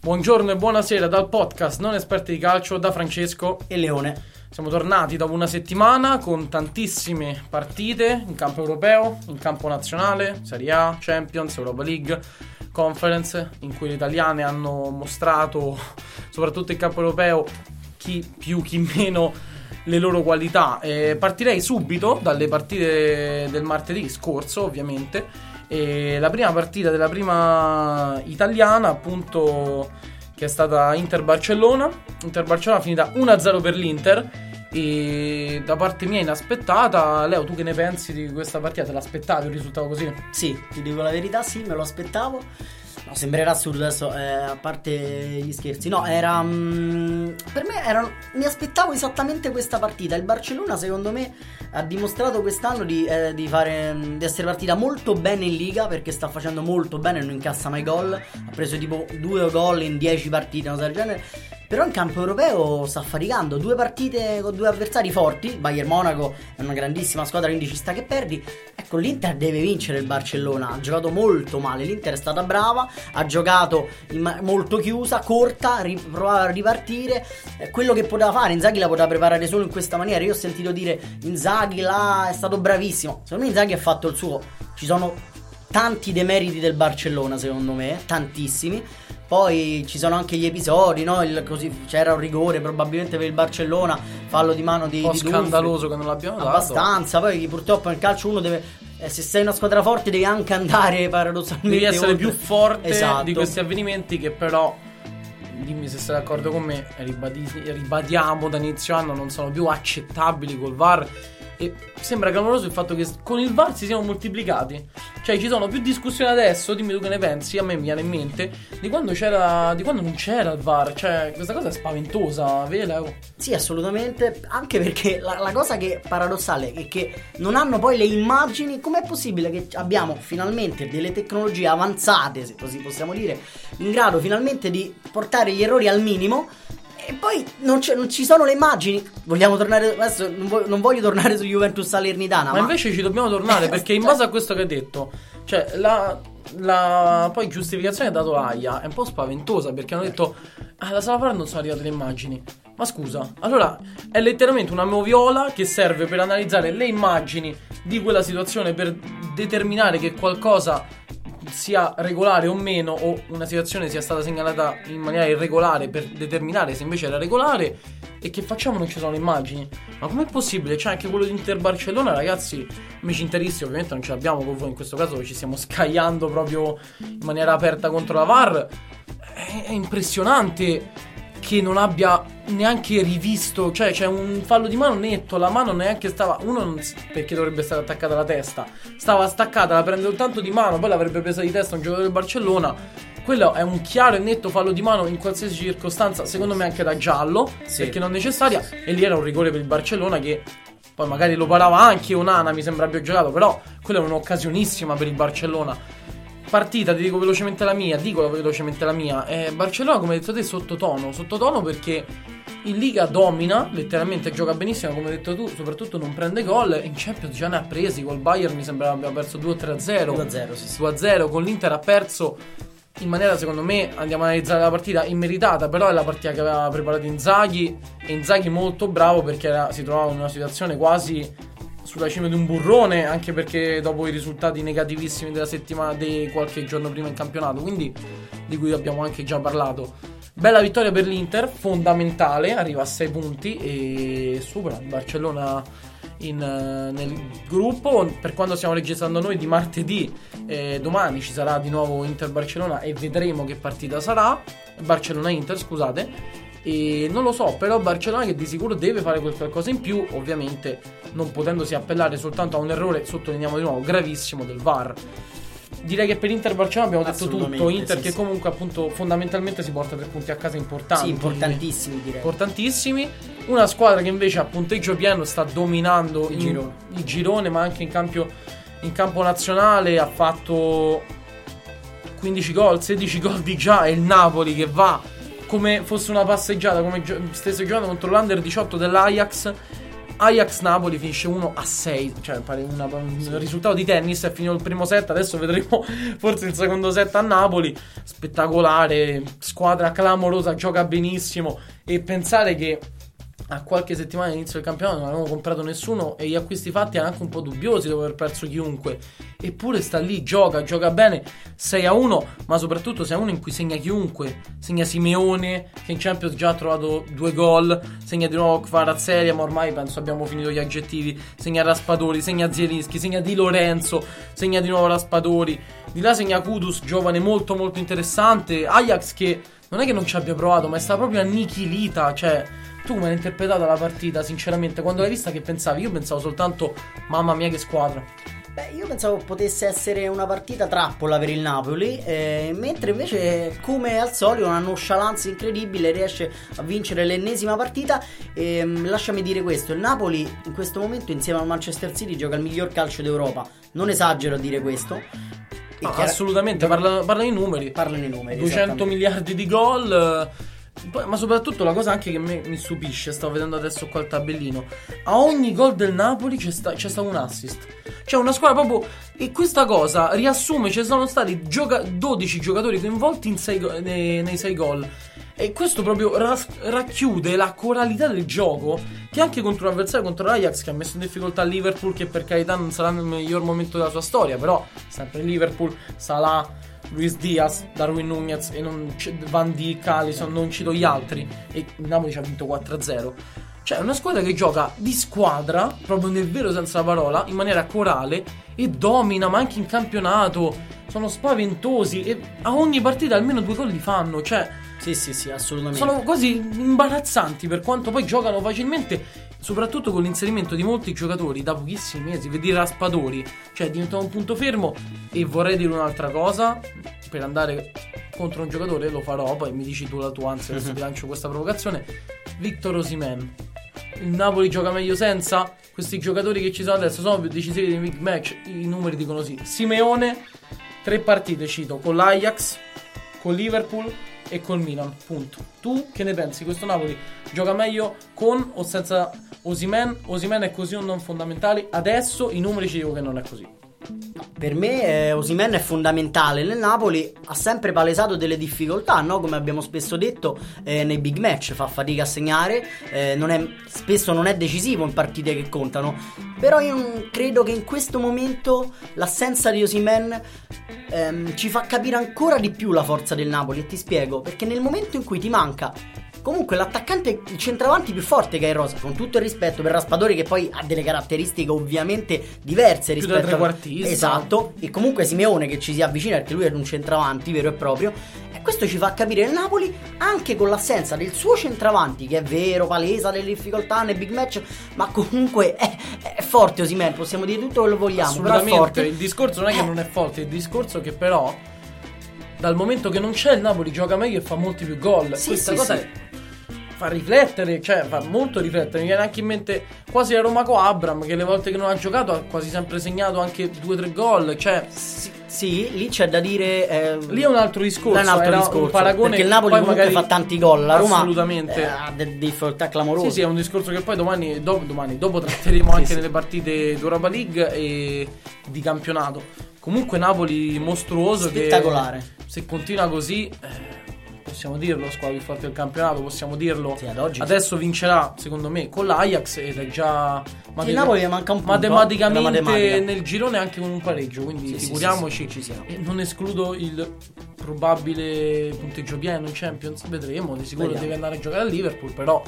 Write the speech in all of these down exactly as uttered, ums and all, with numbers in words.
Buongiorno e buonasera dal podcast Non Esperti di Calcio da Francesco e Leone. Siamo tornati dopo una settimana con tantissime partite in campo europeo, in campo nazionale, Serie A, Champions, Europa League, Conference, in cui le italiane hanno mostrato, soprattutto in campo europeo, chi più chi meno, le loro qualità. E partirei subito dalle partite del martedì scorso, ovviamente. E la prima partita della prima italiana, appunto, che è stata Inter-Barcellona. Inter-Barcellona finita uno a zero per l'Inter. E da parte mia inaspettata. Leo, tu che ne pensi di questa partita? Te l'aspettavi un risultato così? Sì, ti dico la verità, sì, me lo aspettavo. No, sembrerà assurdo adesso, eh, a parte gli scherzi. No, era mh, per me era, mi aspettavo esattamente questa partita. Il Barcellona, secondo me, ha dimostrato quest'anno di, eh, di fare di essere partita molto bene in Liga, perché sta facendo molto bene, non incassa mai gol. Ha preso tipo due gol in dieci partite, una cosa del genere. Però in campo europeo sta faticando. Due partite con due avversari forti. Bayern Monaco è una grandissima squadra, quindi ci sta che perdi. Ecco, l'Inter deve vincere il Barcellona. Ha giocato molto male. L'Inter è stata brava, ha giocato in ma- molto chiusa, corta, ri- provava a ripartire. Eh, quello che poteva fare Inzaghi la poteva preparare solo in questa maniera. Io ho sentito dire Inzaghi là è stato bravissimo. Secondo me Inzaghi ha fatto il suo. Ci sono tanti demeriti del Barcellona, secondo me, tantissimi. Poi ci sono anche gli episodi, no? Il, così, c'era un rigore probabilmente per il Barcellona, fallo di mano di Un po' di scandaloso Dumfries, che non l'abbiamo dato. abbastanza. Poi purtroppo nel calcio uno deve, eh, se sei una squadra forte devi anche andare paradossalmente, devi essere oltre. più forte, esatto, di questi avvenimenti che però, dimmi se sei d'accordo con me, ribadi- ribadiamo da inizio anno, non sono più accettabili col V A R. E sembra clamoroso il fatto che con il V A R si siano moltiplicati. Cioè ci sono più discussioni adesso, dimmi tu che ne pensi, a me mi viene in mente, di quando c'era, di quando non c'era il V A R. Cioè questa cosa è spaventosa, vero? Sì, assolutamente. Anche perché la, la cosa che è paradossale è che non hanno poi le immagini. Com'è possibile che abbiamo finalmente delle tecnologie avanzate, se così possiamo dire, in grado finalmente di portare gli errori al minimo, e poi non, non ci sono le immagini. Vogliamo tornare adesso, non voglio, non voglio tornare su Juventus Salernitana, ma, ma invece ci dobbiamo tornare, perché in base a questo che hai detto, cioè la, la poi giustificazione dato Aia è un po' spaventosa, perché hanno detto ah, la sala V A R non sono arrivate le immagini. Ma scusa, allora è letteralmente una moviola che serve per analizzare le immagini di quella situazione, per determinare che qualcosa sia regolare o meno, o una situazione sia stata segnalata in maniera irregolare per determinare se invece era regolare. E che facciamo? Non ci sono le immagini. Ma com'è possibile? C'è anche quello di Inter-Barcellona, ragazzi, amici interisti, ovviamente non ce l'abbiamo con voi in questo caso, ci stiamo scagliando proprio in maniera aperta contro la V A R. È, è impressionante che non abbia neanche rivisto. Cioè c'è un fallo di mano netto, la mano neanche stava, uno non, perché dovrebbe stare attaccata alla testa, stava staccata, la prende soltanto di mano, poi l'avrebbe presa di testa un giocatore del Barcellona. Quello è un chiaro e netto fallo di mano in qualsiasi circostanza, secondo me anche da giallo, sì, perché non necessaria. E lì era un rigore per il Barcellona, che poi magari lo parava anche Onana, mi sembra abbia giocato, però quella è un'occasionissima per il Barcellona. Partita, ti dico velocemente la mia, dico velocemente la mia. eh, Barcellona, come hai detto te, sottotono, sottotono perché in Liga domina, letteralmente gioca benissimo, come hai detto tu, soprattutto non prende gol. In Champions già ne ha presi, col Bayern mi sembra abbia perso due o tre a zero. due a zero, sì, sì. due a zero, con l'Inter ha perso in maniera, secondo me, andiamo a analizzare la partita, immeritata, però è la partita che aveva preparato Inzaghi, e Inzaghi molto bravo, perché era, si trovava in una situazione quasi sulla cima di un burrone, anche perché dopo i risultati negativissimi della settimana, di qualche giorno prima in campionato, quindi di cui abbiamo anche già parlato. Bella vittoria per l'Inter, fondamentale, arriva a sei punti e supera il Barcellona in, nel gruppo. Per quando stiamo registrando noi di martedì, eh, domani ci sarà di nuovo Inter-Barcellona e vedremo che partita sarà. Barcellona-Inter, scusate. E non lo so, però Barcellona che di sicuro deve fare quel qualcosa in più, ovviamente non potendosi appellare soltanto a un errore, sottolineiamo di nuovo, gravissimo del V A R. Direi che per Inter Barcellona abbiamo detto tutto. Inter sì, che sì. comunque appunto fondamentalmente si porta tre punti a casa importanti, sì, importantissimi direi. Importantissimi. Una squadra che invece a punteggio pieno sta dominando il, in, girone. il girone, ma anche in campo, in campo nazionale. Ha fatto quindici gol, sedici gol di già. È il Napoli che va come fosse una passeggiata, come gio- stesse giocando contro l'Under diciotto dell'Ajax. Ajax-Napoli finisce uno a sei, cioè pare una, un sì. risultato di tennis. È finito il primo set, adesso vedremo forse il secondo set a Napoli. Spettacolare, squadra clamorosa, gioca benissimo. E pensare che a qualche settimana all'inizio del campionato non avevamo comprato nessuno e gli acquisti fatti erano anche un po' dubbiosi dopo aver perso chiunque, eppure sta lì, gioca, gioca bene. Sei a uno, ma soprattutto sei a uno in cui segna chiunque. Segna Simeone, che in Champions già ha trovato due gol, segna di nuovo Kvaratskhelia, ma ormai penso abbiamo finito gli aggettivi. Segna Raspadori, segna Zielinski, segna Di Lorenzo, segna di nuovo Raspadori. Di là segna Kudus, giovane molto molto interessante. Ajax che non è che non ci abbia provato, ma è stata proprio annichilita, cioè. Tu come hai interpretato la partita, sinceramente? Quando l'hai vista che pensavi? Io pensavo soltanto, mamma mia che squadra. Beh, io pensavo potesse essere una partita trappola per il Napoli, eh, mentre invece, come al solito, una nonchalance incredibile, riesce a vincere l'ennesima partita. E, lasciami dire questo, il Napoli in questo momento insieme al Manchester City gioca il miglior calcio d'Europa. Non esagero a dire questo. No, chiaro, assolutamente, parlano parla i numeri. Parlano i numeri. duecento miliardi di gol. Ma soprattutto la cosa anche che me, mi stupisce, stavo vedendo adesso qua il tabellino, a ogni gol del Napoli c'è, sta, c'è stato un assist. Cioè una squadra proprio. E questa cosa riassume, ci sono stati gioca- dodici giocatori coinvolti in sei, nei, nei sei gol. E questo proprio ras- racchiude la coralità del gioco, che anche contro un avversario, contro l'Ajax, che ha messo in difficoltà Liverpool, che per carità non sarà nel miglior momento della sua storia, però sempre Liverpool, Salah, Luis Diaz, Darwin Nunez e non c- Van Dijk, Alisson, non cito gli altri, e il Napoli ci ha vinto quattro a zero. Cioè è una squadra che gioca di squadra, proprio nel vero senso della parola, in maniera corale, e domina, ma anche in campionato sono spaventosi e a ogni partita almeno due gol li fanno. Cioè sì sì sì, assolutamente. Sono quasi imbarazzanti, per quanto poi giocano facilmente, soprattutto con l'inserimento di molti giocatori da pochissimi mesi. Vedi Raspadori, cioè è diventato un punto fermo. E vorrei dire un'altra cosa, per andare contro un giocatore lo farò, poi mi dici tu la tua, anzi adesso ti lancio questa provocazione. Victor Osimhen, il Napoli gioca meglio senza? Questi giocatori che ci sono adesso sono più decisivi dei big match, i numeri dicono sì. Simeone, tre partite cito, con l'Ajax, con Liverpool e col Milan, punto. Tu che ne pensi? Questo Napoli gioca meglio con o senza Osimhen? Osimhen è così o non fondamentale? Adesso i numeri ci dicono che non è così. Per me eh, Osimhen è fondamentale nel Napoli, ha sempre palesato delle difficoltà, no? Come abbiamo spesso detto eh, nei big match, fa fatica a segnare, eh, non è, spesso non è decisivo in partite che contano. Però io credo che in questo momento l'assenza di Osimhen ehm, ci fa capire ancora di più la forza del Napoli, e ti spiego, perché nel momento in cui ti manca comunque l'attaccante, il centravanti più forte che è Rosa, con tutto il rispetto per Raspadori, che poi ha delle caratteristiche ovviamente diverse più rispetto da trequartista. Esatto. E comunque Simeone che ci si avvicina, perché lui è un centravanti vero e proprio, e questo ci fa capire il Napoli anche con l'assenza del suo centravanti, che è vero, palesa delle difficoltà nei big match, ma comunque è, è forte Osimhen, possiamo dire tutto quello che vogliamo. Assolutamente, però è forte. Il discorso non è che eh. non è forte, il discorso è che però dal momento che non c'è il Napoli gioca meglio e fa molti più gol. Sì, Questa sì, cosa sì. È, fa riflettere, cioè fa molto riflettere. Mi viene anche in mente quasi la Roma con Abram, che le volte che non ha giocato ha quasi sempre segnato anche due tre gol. Cioè sì, sì, lì c'è da dire eh, lì è un altro discorso, è un altro era discorso, un paragone, perché il Napoli poi comunque magari fa tanti gol, la Roma assolutamente eh, ha delle difficoltà clamorose. Sì, sì, è un discorso che poi domani dopo, domani, dopo tratteremo sì, anche sì. nelle partite d'Europa League e di campionato. Comunque Napoli mostruoso, spettacolare, che se continua così eh, possiamo dirlo, squadra più forte del campionato, possiamo dirlo. Sì, ad oggi adesso sì. Vincerà secondo me con l'Ajax ed è già matem- il Napoli manca un punto, matematicamente nel girone anche con un pareggio, quindi sì, figuriamoci. sì, sì, sì, e non escludo il probabile punteggio pieno in Champions, vedremo, di sicuro Vediamo. deve andare a giocare a Liverpool, però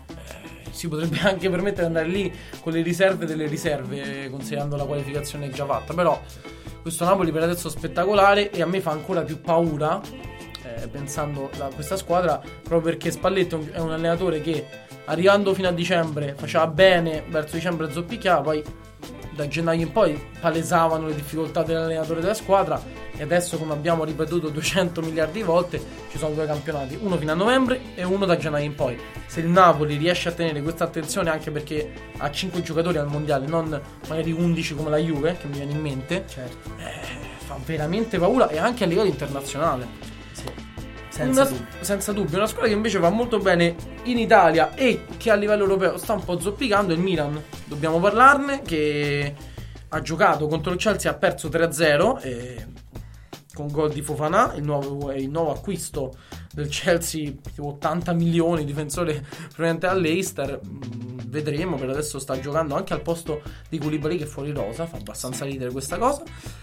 eh, si potrebbe anche permettere di andare lì con le riserve delle riserve, considerando la qualificazione già fatta. Però questo Napoli per adesso è spettacolare e a me fa ancora più paura eh, pensando a questa squadra, proprio perché Spalletti è un, è un allenatore che arrivando fino a dicembre faceva bene, verso dicembre zoppicchiava, poi da gennaio in poi palesavano le difficoltà dell'allenatore della squadra, e adesso, come abbiamo ripetuto duecento miliardi di volte, ci sono due campionati, uno fino a novembre e uno da gennaio in poi. Se il Napoli riesce a tenere questa attenzione, anche perché ha cinque giocatori al mondiale, non magari undici come la Juve, che mi viene in mente, certo. eh, fa veramente paura, e anche a livello internazionale. Sì. senza, una, dubbio. senza dubbio, una squadra che invece va molto bene in Italia e che a livello europeo sta un po' zoppicando, è il Milan. Dobbiamo parlarne, che ha giocato contro il Chelsea, ha perso tre a zero e con gol di Fofana, il nuovo, il nuovo acquisto del Chelsea, tipo ottanta milioni, difensore proveniente dall'Eister. Vedremo, per adesso sta giocando anche al posto di Koulibaly, che è fuori rosa, fa abbastanza ridere questa cosa.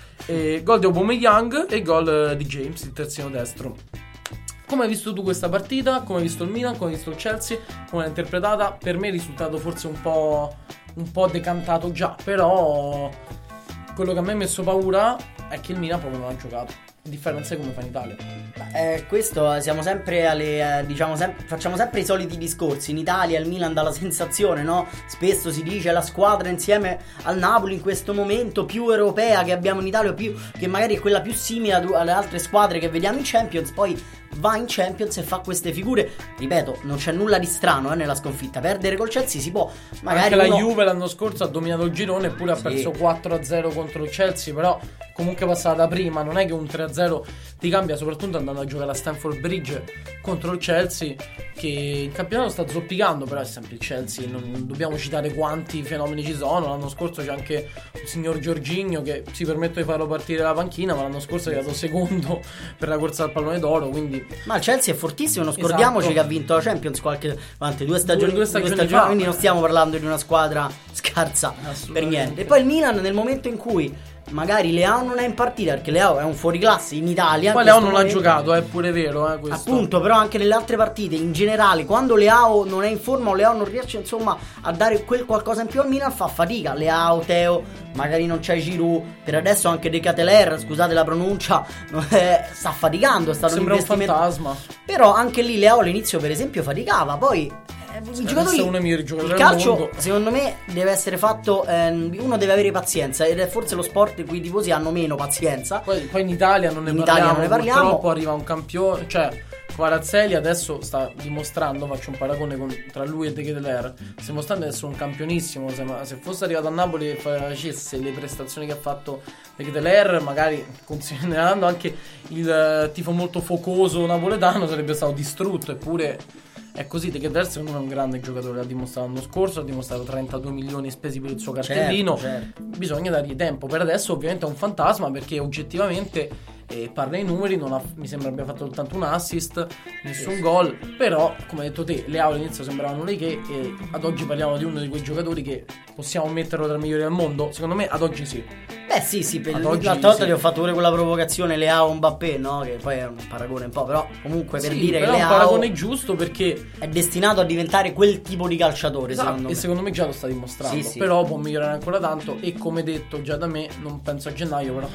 E gol di Aubameyang e gol di James, il terzino destro. Come hai visto tu questa partita? Come hai visto il Milan? Come hai visto il Chelsea? Come l'hai interpretata? Per me è risultato forse un po', un po' decantato già, però quello che a me ha messo paura è che il Milan proprio non ha giocato, a differenza di come fa in Italia. Eh, questo siamo sempre alle eh, diciamo sem- facciamo sempre i soliti discorsi. In Italia il Milan dà la sensazione, no? Spesso si dice la squadra insieme al Napoli in questo momento più europea che abbiamo in Italia, più, che magari è quella più simile ad- alle altre squadre che vediamo in Champions. Poi va in Champions e fa queste figure. Ripeto, non c'è nulla di strano eh, nella sconfitta. Perdere col Chelsea si può. Magari anche la uno... Juve l'anno scorso ha dominato il girone, eppure ha Sì. perso quattro a zero contro il Chelsea, però comunque passata da prima. Non è che un tre a zero ti cambia, soprattutto andando a giocare a Stamford Bridge contro il Chelsea, che in campionato sta zoppicando, però è sempre il Chelsea. Non dobbiamo citare quanti fenomeni ci sono. L'anno scorso c'è anche un signor Jorginho che si permette di farlo partire dalla panchina, ma l'anno scorso è arrivato secondo per la corsa al pallone d'oro, quindi... Ma il Chelsea è fortissimo, non scordiamoci, esatto, che ha vinto la Champions qualche quante, due stagioni, due, due stagioni, due stagioni fa. Quindi non stiamo parlando di una squadra scarsa per niente. E poi il Milan, nel momento in cui magari Leao non è in partita, perché Leao è un fuoriclasse in Italia, poi Leao non l'ha giocato, è pure vero eh, questo. Appunto, però anche nelle altre partite in generale, quando Leao non è in forma o Leao non riesce insomma a dare quel qualcosa in più al Milan, fa fatica. Leao, Teo, magari non c'è Giroud, per adesso anche De Ketelaere, scusate la pronuncia, eh, sta faticando, è stato sembra un un fantasma. Però anche lì Leao all'inizio per esempio faticava, poi i giocatori, uno dei giocatori il del calcio mondo. Secondo me deve essere fatto, ehm, uno deve avere pazienza, ed è forse lo sport in cui i tifosi hanno meno pazienza. Poi, poi in Italia non ne in parliamo, Italia non ne parliamo. Purtroppo arriva un campione, cioè Kvaratskhelia adesso sta dimostrando, faccio un paragone con, tra lui e De Ketelaere, sta dimostrando di essere un campionissimo. Se, se fosse arrivato a Napoli e facesse le prestazioni che ha fatto De Ketelaere, magari considerando anche il tifo molto focoso napoletano, sarebbe stato distrutto. Eppure è così. De Ketelaere secondo me è un grande giocatore, l'ha dimostrato l'anno scorso, ha dimostrato trentadue milioni spesi per il suo cartellino. Certo, certo. Bisogna dargli tempo. Per adesso ovviamente è un fantasma, perché oggettivamente, e parla i numeri, non ha, mi sembra abbia fatto soltanto un assist, nessun sì, gol. Però come hai detto te, Leao all'inizio sembravano lei che, e ad oggi parliamo di uno di quei giocatori che possiamo metterlo tra i migliori al mondo. Secondo me ad oggi sì. Beh sì sì, per Ad oggi l'altra volta sì. Ti ho fatto pure quella provocazione Leao Mbappé, no? Che poi è un paragone un po', però comunque per Sì, dire però che è un Leao paragone giusto, perché è destinato a diventare quel tipo di calciatore, esatto, secondo e me. secondo me già lo sta dimostrando. Sì, sì. Però può migliorare ancora tanto, e come detto già da me, non penso a gennaio, però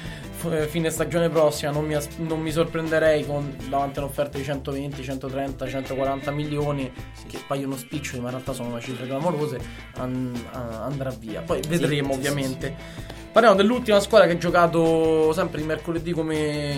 fine stagione prossima non mi, as- non mi sorprenderei con davanti a un'offerta di centoventi, centotrenta, centoquaranta milioni, che paiono spiccioli ma in realtà sono una cifre clamorose. an- a- andrà via, poi vedremo, sì, ovviamente. Sì, sì. Parliamo dell'ultima squadra che ha giocato sempre il mercoledì come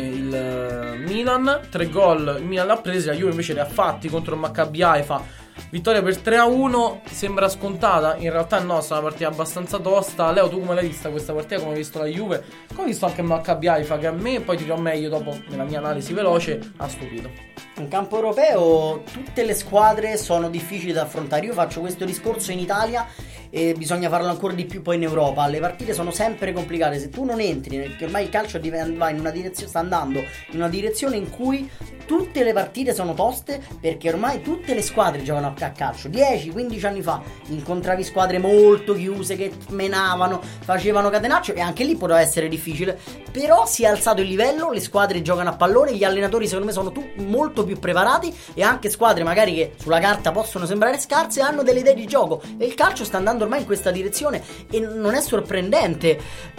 il Milan. Tre gol il Milan l'ha presi, la Juve invece li ha fatti contro il Maccabi Haifa. Vittoria per tre a uno, sembra scontata, in realtà no, è stata una partita abbastanza tosta. Leo, tu come l'hai vista questa partita? Come hai visto la Juve? Come hai visto anche il Maccabi Haifa, che a me, poi ti dirò meglio dopo nella mia analisi veloce, ha stupito. In campo europeo tutte le squadre sono difficili da affrontare. Io faccio questo discorso in Italia e bisogna farlo ancora di più poi in Europa. Le partite sono sempre complicate. Se tu non entri, perché ormai il calcio va in una direzione, sta andando in una direzione in cui tutte le partite sono toste, perché ormai tutte le squadre giocano a calcio. dieci quindici anni fa incontravi squadre molto chiuse che menavano, facevano catenaccio, e anche lì poteva essere difficile. Però si è alzato il livello, le squadre giocano a pallone, gli allenatori secondo me sono tu- molto più preparati, e anche squadre magari che sulla carta possono sembrare scarse hanno delle idee di gioco, e il calcio sta andando ormai in questa direzione. E non è sorprendente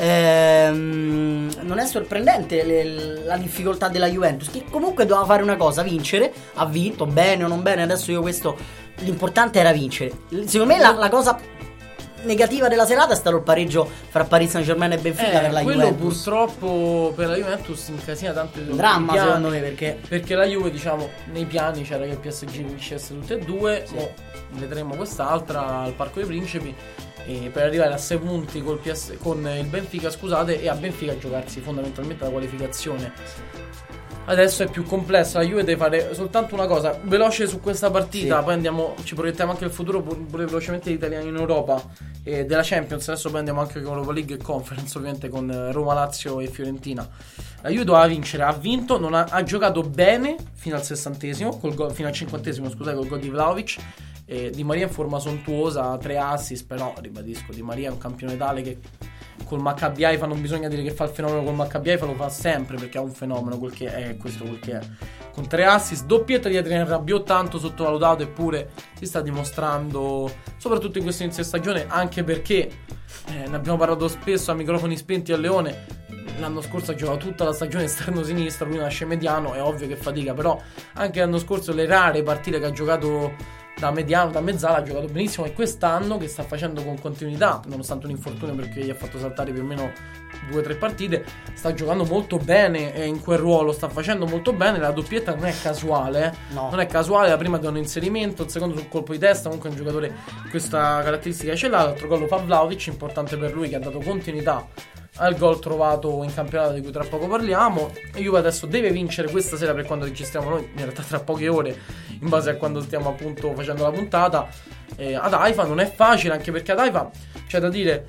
ehm, non è sorprendente le, la difficoltà della Juventus, che comunque doveva fare una cosa, vincere. Ha vinto, bene o non bene, adesso io questo, l'importante era vincere. Secondo me la, la cosa negativa della serata è stato il pareggio fra Paris Saint-Germain e Benfica eh, per la quello Juventus. Purtroppo per la Juventus incasina tanto il dramma piani, secondo me, perché perché la Juve, diciamo, nei piani c'era che il P S G vincesse tutte e due. Sì. Mo vedremo quest'altra al Parco dei Principi, e per arrivare a sei punti col P S, con il Benfica, scusate, e a Benfica giocarsi fondamentalmente la qualificazione. Adesso è più complessa, la Juve deve fare soltanto una cosa veloce su questa partita, sì. Poi andiamo, ci proiettiamo anche il futuro pure velocemente gli italiani in Europa e della Champions. Adesso poi andiamo anche con Europa League e Conference, ovviamente con Roma, Lazio e Fiorentina. La Juve doveva vincere, ha vinto, non ha, ha giocato bene fino al sessantesimo, col go, fino al cinquantesimo scusate, col gol di Vlahovic. E Di Maria in forma sontuosa, tre assist, però ribadisco, Di Maria è un campione tale che col Maccabi Haifa non bisogna dire che fa il fenomeno, col Maccabi Haifa lo fa sempre perché è un fenomeno, quel che è questo quel che è, con tre assist, doppietta di Adrien Rabiot, tanto sottovalutato, eppure si sta dimostrando soprattutto in questo inizio di stagione, anche perché eh, ne abbiamo parlato spesso a microfoni spenti a Leone. L'anno scorso ha giocato tutta la stagione esterno sinistro, lui nasce mediano, è ovvio che fatica, però anche l'anno scorso le rare partite che ha giocato da mediano, da mezzala, ha giocato benissimo, e quest'anno che sta facendo con continuità, nonostante un infortunio perché gli ha fatto saltare più o meno due o tre partite, sta giocando molto bene in quel ruolo, sta facendo molto bene. La doppietta non è casuale, eh? no. non è casuale, la prima da un inserimento, il secondo sul colpo di testa, comunque è un giocatore questa caratteristica ce l'ha. L'altro gol lo fa Vlahovic, importante per lui, che ha dato continuità al gol trovato in campionato di cui tra poco parliamo. E Juve adesso deve vincere questa sera, per quando registriamo noi, in realtà tra poche ore in base a quando stiamo appunto facendo la puntata, eh, ad Haifa. Non è facile, anche perché ad Haifa c'è da dire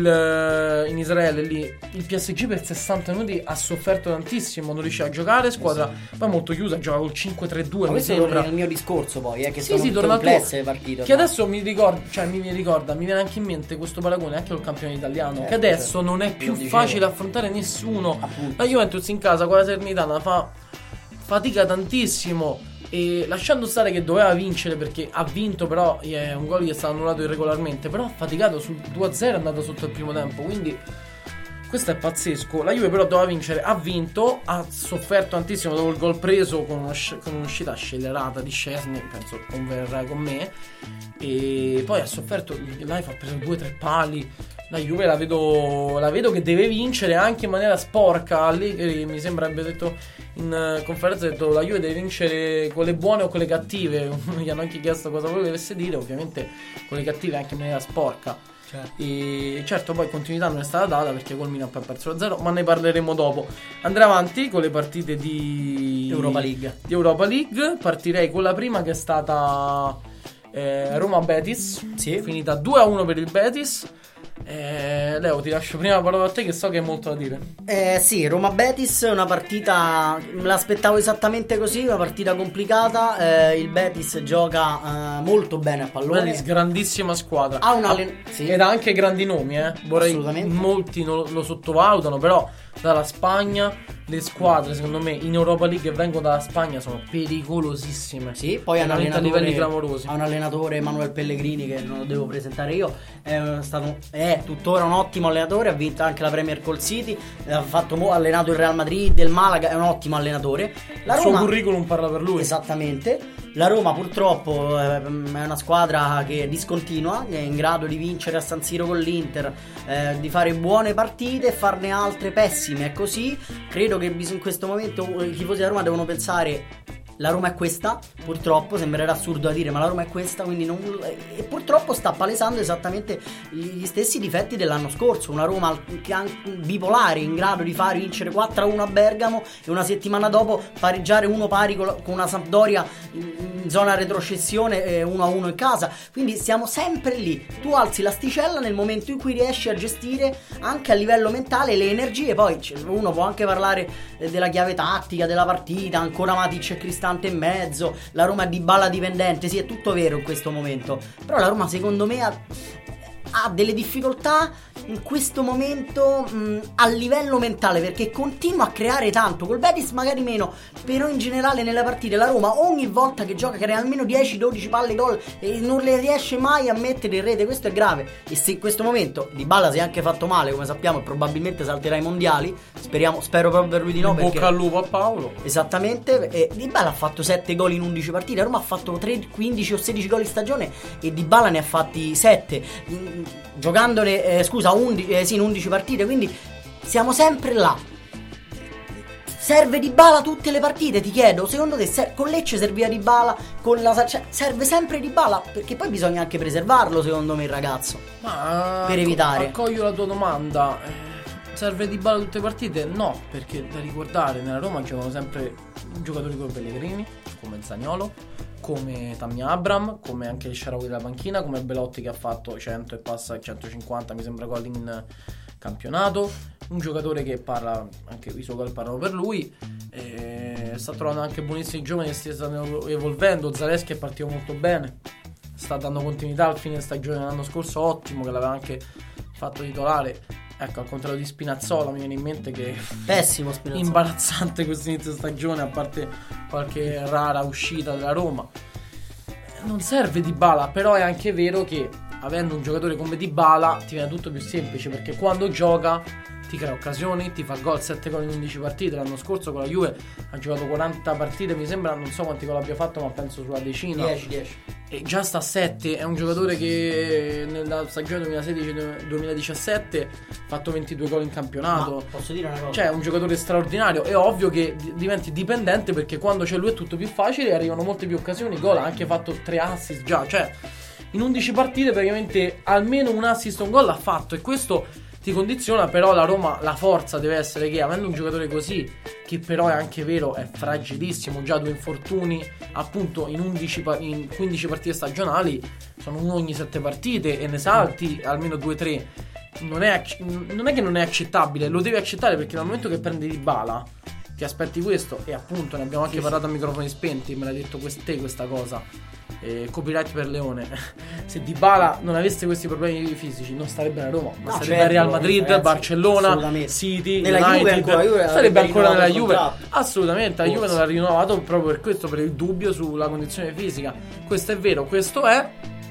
il, in Israele lì il P S G per sessanta minuti ha sofferto tantissimo, non riusciva a giocare, squadra sì. poi molto chiusa, gioca col cinque tre due. Ma questo torna nel mio discorso poi, eh, che sì, sono sì, complesse le partite. Che no? Adesso mi ricorda, cioè mi, mi ricorda, mi viene anche in mente questo paragone anche col campione italiano, certo, che adesso certo. non è più facile affrontare nessuno. Appunto. La Juventus in casa con la Salernitana fa fatica tantissimo. E lasciando stare che doveva vincere, perché ha vinto, però è un gol gli è stato annullato irregolarmente, però ha faticato sul due a zero, è andato sotto il primo tempo, quindi questo è pazzesco. La Juve però doveva vincere, ha vinto, ha sofferto tantissimo dopo il gol preso con, uno, con un'uscita scellerata di Szczesny, penso converrai con me, e poi ha sofferto, l'Haifa ha preso due o tre pali. La Juve la vedo, la vedo che deve vincere anche in maniera sporca. Allegri mi sembra abbia detto in conferenza, ha detto la Juve deve vincere con le buone o con le cattive. Gli hanno anche chiesto cosa volesse dire, ovviamente con le cattive anche in maniera sporca. Certo. E certo, poi continuità non è stata data perché col Milan poi ha perso da zero, ma ne parleremo dopo. Andremo avanti con le partite di Europa League. Di Europa League. Partirei con la prima, che è stata eh, Roma-Betis, sì. finita due a uno per il Betis. Eh, Leo, ti lascio prima la parola a te, che so che hai molto da dire. Eh sì, Roma-Betis, una partita, me l'aspettavo esattamente così, una partita complicata. eh, Il Betis gioca eh, molto bene a pallone. Betis, grandissima squadra, ha un allen- ah, sì. ed ha anche grandi nomi, eh. Vorrei, molti non lo sottovalutano, però dalla Spagna le squadre secondo me in Europa League che vengono dalla Spagna sono pericolosissime. Sì, poi hanno a livelli clamorosi. Ha un allenatore, Manuel Pellegrini, che non lo devo presentare io, è stato è tuttora un ottimo allenatore, ha vinto anche la Premier col City, ha fatto ha allenato il Real Madrid, il Malaga, è un ottimo allenatore. La il Roma, suo curriculum parla per lui. Esattamente. La Roma purtroppo è una squadra che discontinua, è in grado di vincere a San Siro con l'Inter, eh, di fare buone partite e farne altre pessime. È così. Credo che in questo momento i tifosi della Roma devono pensare: la Roma è questa, purtroppo, sembrerà assurdo da dire, ma la Roma è questa, quindi non... e purtroppo sta palesando esattamente gli stessi difetti dell'anno scorso. Una Roma bipolare, in grado di fare vincere quattro a uno a Bergamo e una settimana dopo pareggiare uno pari con una Sampdoria in zona retrocessione e uno a uno in casa. Quindi siamo sempre lì, tu alzi l'asticella nel momento in cui riesci a gestire anche a livello mentale le energie. Poi uno può anche parlare della chiave tattica della partita, ancora Matic e Cristante in mezzo, la Roma è Dybala dipendente, sì, è tutto vero in questo momento, però la Roma secondo me ha, ha delle difficoltà in questo momento mh, a livello mentale, perché continua a creare tanto, col Betis magari meno, però in generale nelle partite la Roma ogni volta che gioca crea almeno dieci dodici palle gol e non le riesce mai a mettere in rete. Questo è grave, e se in questo momento Dybala si è anche fatto male, come sappiamo, e probabilmente salterà i mondiali, speriamo, spero proprio per lui di no, in perché... bocca al lupo a Paolo. Esattamente. E Dybala ha fatto sette gol in undici partite, la Roma ha fatto tre, quindici o sedici gol in stagione e Dybala ne ha fatti sette, giocandone eh, scusa undici, eh, sì, in undici partite, quindi siamo sempre là. Serve Dybala tutte le partite, ti chiedo, secondo te ser- con Lecce serviva Dybala, con la cioè, serve sempre Dybala, perché poi bisogna anche preservarlo secondo me il ragazzo, ma per evitare. Accoglio la tua domanda. serve Dybala tutte le partite? No, perché da ricordare nella Roma giocano sempre giocatori come Pellegrini, come Zaniolo, come Tammy Abraham, come anche il Shaarawy della panchina, come Belotti che ha fatto cento e passa centocinquanta mi sembra gol in campionato, un giocatore che parla, anche i suoi gol parlano per lui, e sta trovando anche buonissimi giovani che si stanno evolvendo. Zalewski è partito molto bene, sta dando continuità al fine stagione dell'anno scorso, ottimo, che l'aveva anche fatto titolare. Ecco, al contrario di Spinazzola, mi viene in mente che pessimo Spinazzola, imbarazzante questo inizio stagione, a parte qualche rara uscita della Roma. Non serve Dybala, però è anche vero che avendo un giocatore come Dybala ti viene tutto più semplice, perché quando gioca ti crea occasioni, ti fa gol, sette gol in undici partite. L'anno scorso con la Juve ha giocato quaranta partite, mi sembra, non so quanti gol abbia fatto, ma penso sulla decina. dieci dieci. E già sta a sette, è un giocatore che nella stagione duemilasedici duemiladiciassette ha fatto ventidue gol in campionato. Ma posso dire una cosa? Cioè è un giocatore straordinario. È ovvio che diventi dipendente, perché quando c'è lui è tutto più facile e arrivano molte più occasioni. Gol, ha anche fatto tre assist già, cioè in undici partite praticamente almeno un assist o un gol l'ha fatto, e questo ti condiziona. Però la Roma, la forza deve essere che, avendo un giocatore così, che però è anche vero è fragilissimo, già due infortuni appunto in, undici, in quindici partite stagionali, sono uno ogni sette partite, e ne salti almeno due tre, non è, non è che non è accettabile, lo devi accettare, perché dal momento che prendi Dybala ti aspetti questo. E appunto ne abbiamo anche sì, parlato sì. a microfoni spenti, me l'ha detto te questa cosa, eh, copyright per Leone. Se Dybala non avesse questi problemi fisici non starebbe a Roma, ma no, sarebbe certo, a Real Madrid, ragazzi, Barcellona, City, nella United, Juve ancora, Juve sarebbe ancora nella Juve. Assolutamente, la Forse. Juve non l'ha rinnovato proprio per questo, per il dubbio sulla condizione fisica. Questo è vero, questo è.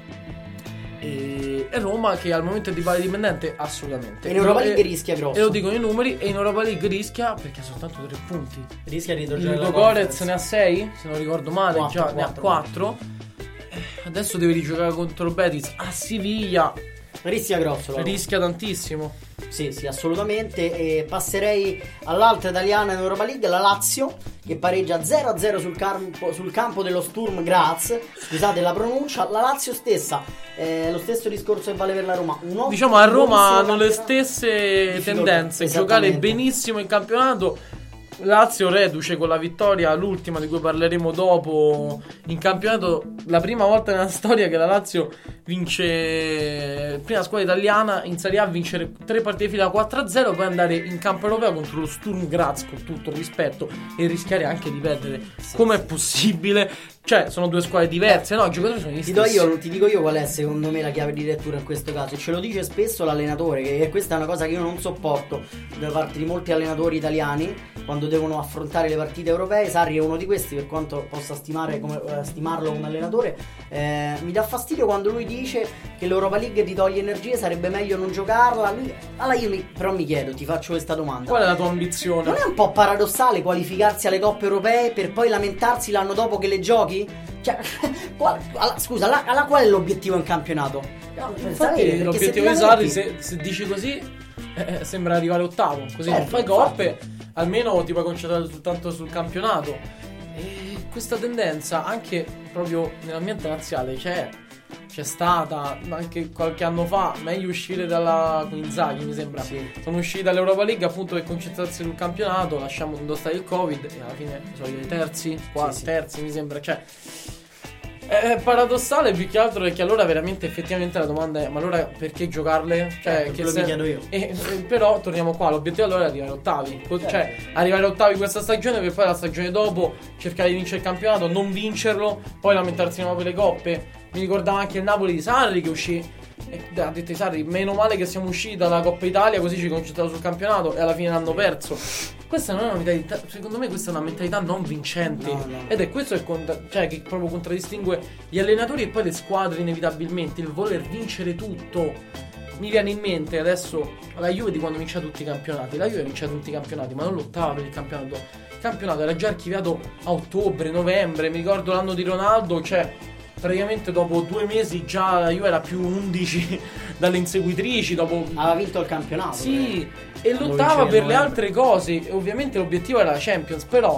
E Roma che al momento è Dybala dipendente, assolutamente. E in Europa League e, rischia grosso. E lo dicono i numeri. E in Europa League rischia perché ha soltanto tre punti. Rischia di il Ludogorets ne ha sei, se non ricordo male, quattro, già quattro. Ne ha quattro. Adesso deve rigiocare contro il Betis a Siviglia. Rischia grosso. Rischia tantissimo. Sì, sì, assolutamente. E passerei all'altra italiana in Europa League, la Lazio, che pareggia zero a zero sul campo, sul campo dello Sturm Graz. Scusate la pronuncia. La Lazio stessa, eh, lo stesso discorso che vale per la Roma. Un diciamo a Roma hanno le stesse tendenze, giocare benissimo in campionato. Lazio reduce con la vittoria, l'ultima di cui parleremo dopo, in campionato. La prima volta nella storia che la Lazio vince, prima squadra italiana in Serie A a vincere tre partite fila quattro a zero, poi andare in campo europeo contro lo Sturm Graz, con tutto il rispetto, e rischiare anche di perdere. Sì, com'è sì. possibile? Cioè sono due squadre diverse, no? I giocatori sono gli ti stessi. do io, ti dico io qual è secondo me la chiave di lettura in questo caso, e ce lo dice spesso l'allenatore, che questa è una cosa che io non sopporto da parte di molti allenatori italiani quando devono affrontare le partite europee. Sarri è uno di questi, per quanto possa stimare come, eh, stimarlo come allenatore. Eh, mi dà fastidio quando lui dice che l'Europa League ti toglie energie, sarebbe meglio non giocarla. Lui, allora io mi, però mi chiedo, ti faccio questa domanda: qual è la tua ambizione? Non è un po' paradossale qualificarsi alle coppe europee per poi lamentarsi l'anno dopo che le giochi? Cioè, qual, alla, scusa, alla, alla qual è l'obiettivo in campionato? No, infatti l'obiettivo di Sarri, se, se dici così, eh, sembra arrivare ottavo. Così certo, non fai coppe, almeno ti puoi concentrare soltanto sul campionato. E questa tendenza anche proprio nell'ambiente laziale c'è. C'è stata anche qualche anno fa. Meglio uscire dalla con Inzaghi, mi sembra. Sì. Sono usciti dall'Europa League appunto per concentrarsi sul campionato. Lasciamo indossare il Covid e alla fine sono i terzi, quarti, sì, terzi, sì. mi sembra. Cioè è paradossale più che altro, perché allora veramente effettivamente la domanda è: ma allora perché giocarle? Cioè, eh, che se... chiedo io. E, e, però torniamo qua, l'obiettivo allora è arrivare ottavi. Cioè, cioè arrivare ottavi questa stagione, per poi la stagione dopo cercare di vincere il campionato, non vincerlo, poi lamentarsi di nuovo per le coppe. Mi ricordava anche il Napoli di Sarri che uscì, e ha detto Sarri: meno male che siamo usciti dalla Coppa Italia, così ci concentriamo sul campionato, e alla fine l'hanno perso. Questa non è una mentalità, secondo me questa è una mentalità non vincente, no, no. Ed è questo il contra- cioè, che proprio contraddistingue gli allenatori e poi le squadre inevitabilmente, il voler vincere tutto. Mi viene in mente adesso la Juve di quando vinceva tutti i campionati. La Juve vinceva tutti i campionati, ma non lottava per il campionato. Il campionato era già archiviato a ottobre, novembre. Mi ricordo l'anno di Ronaldo, cioè praticamente dopo due mesi già la Juve era più undici dalle inseguitrici. Dopo aveva vinto il campionato. Sì, e lottava per le altre cose. E ovviamente l'obiettivo era la Champions. Però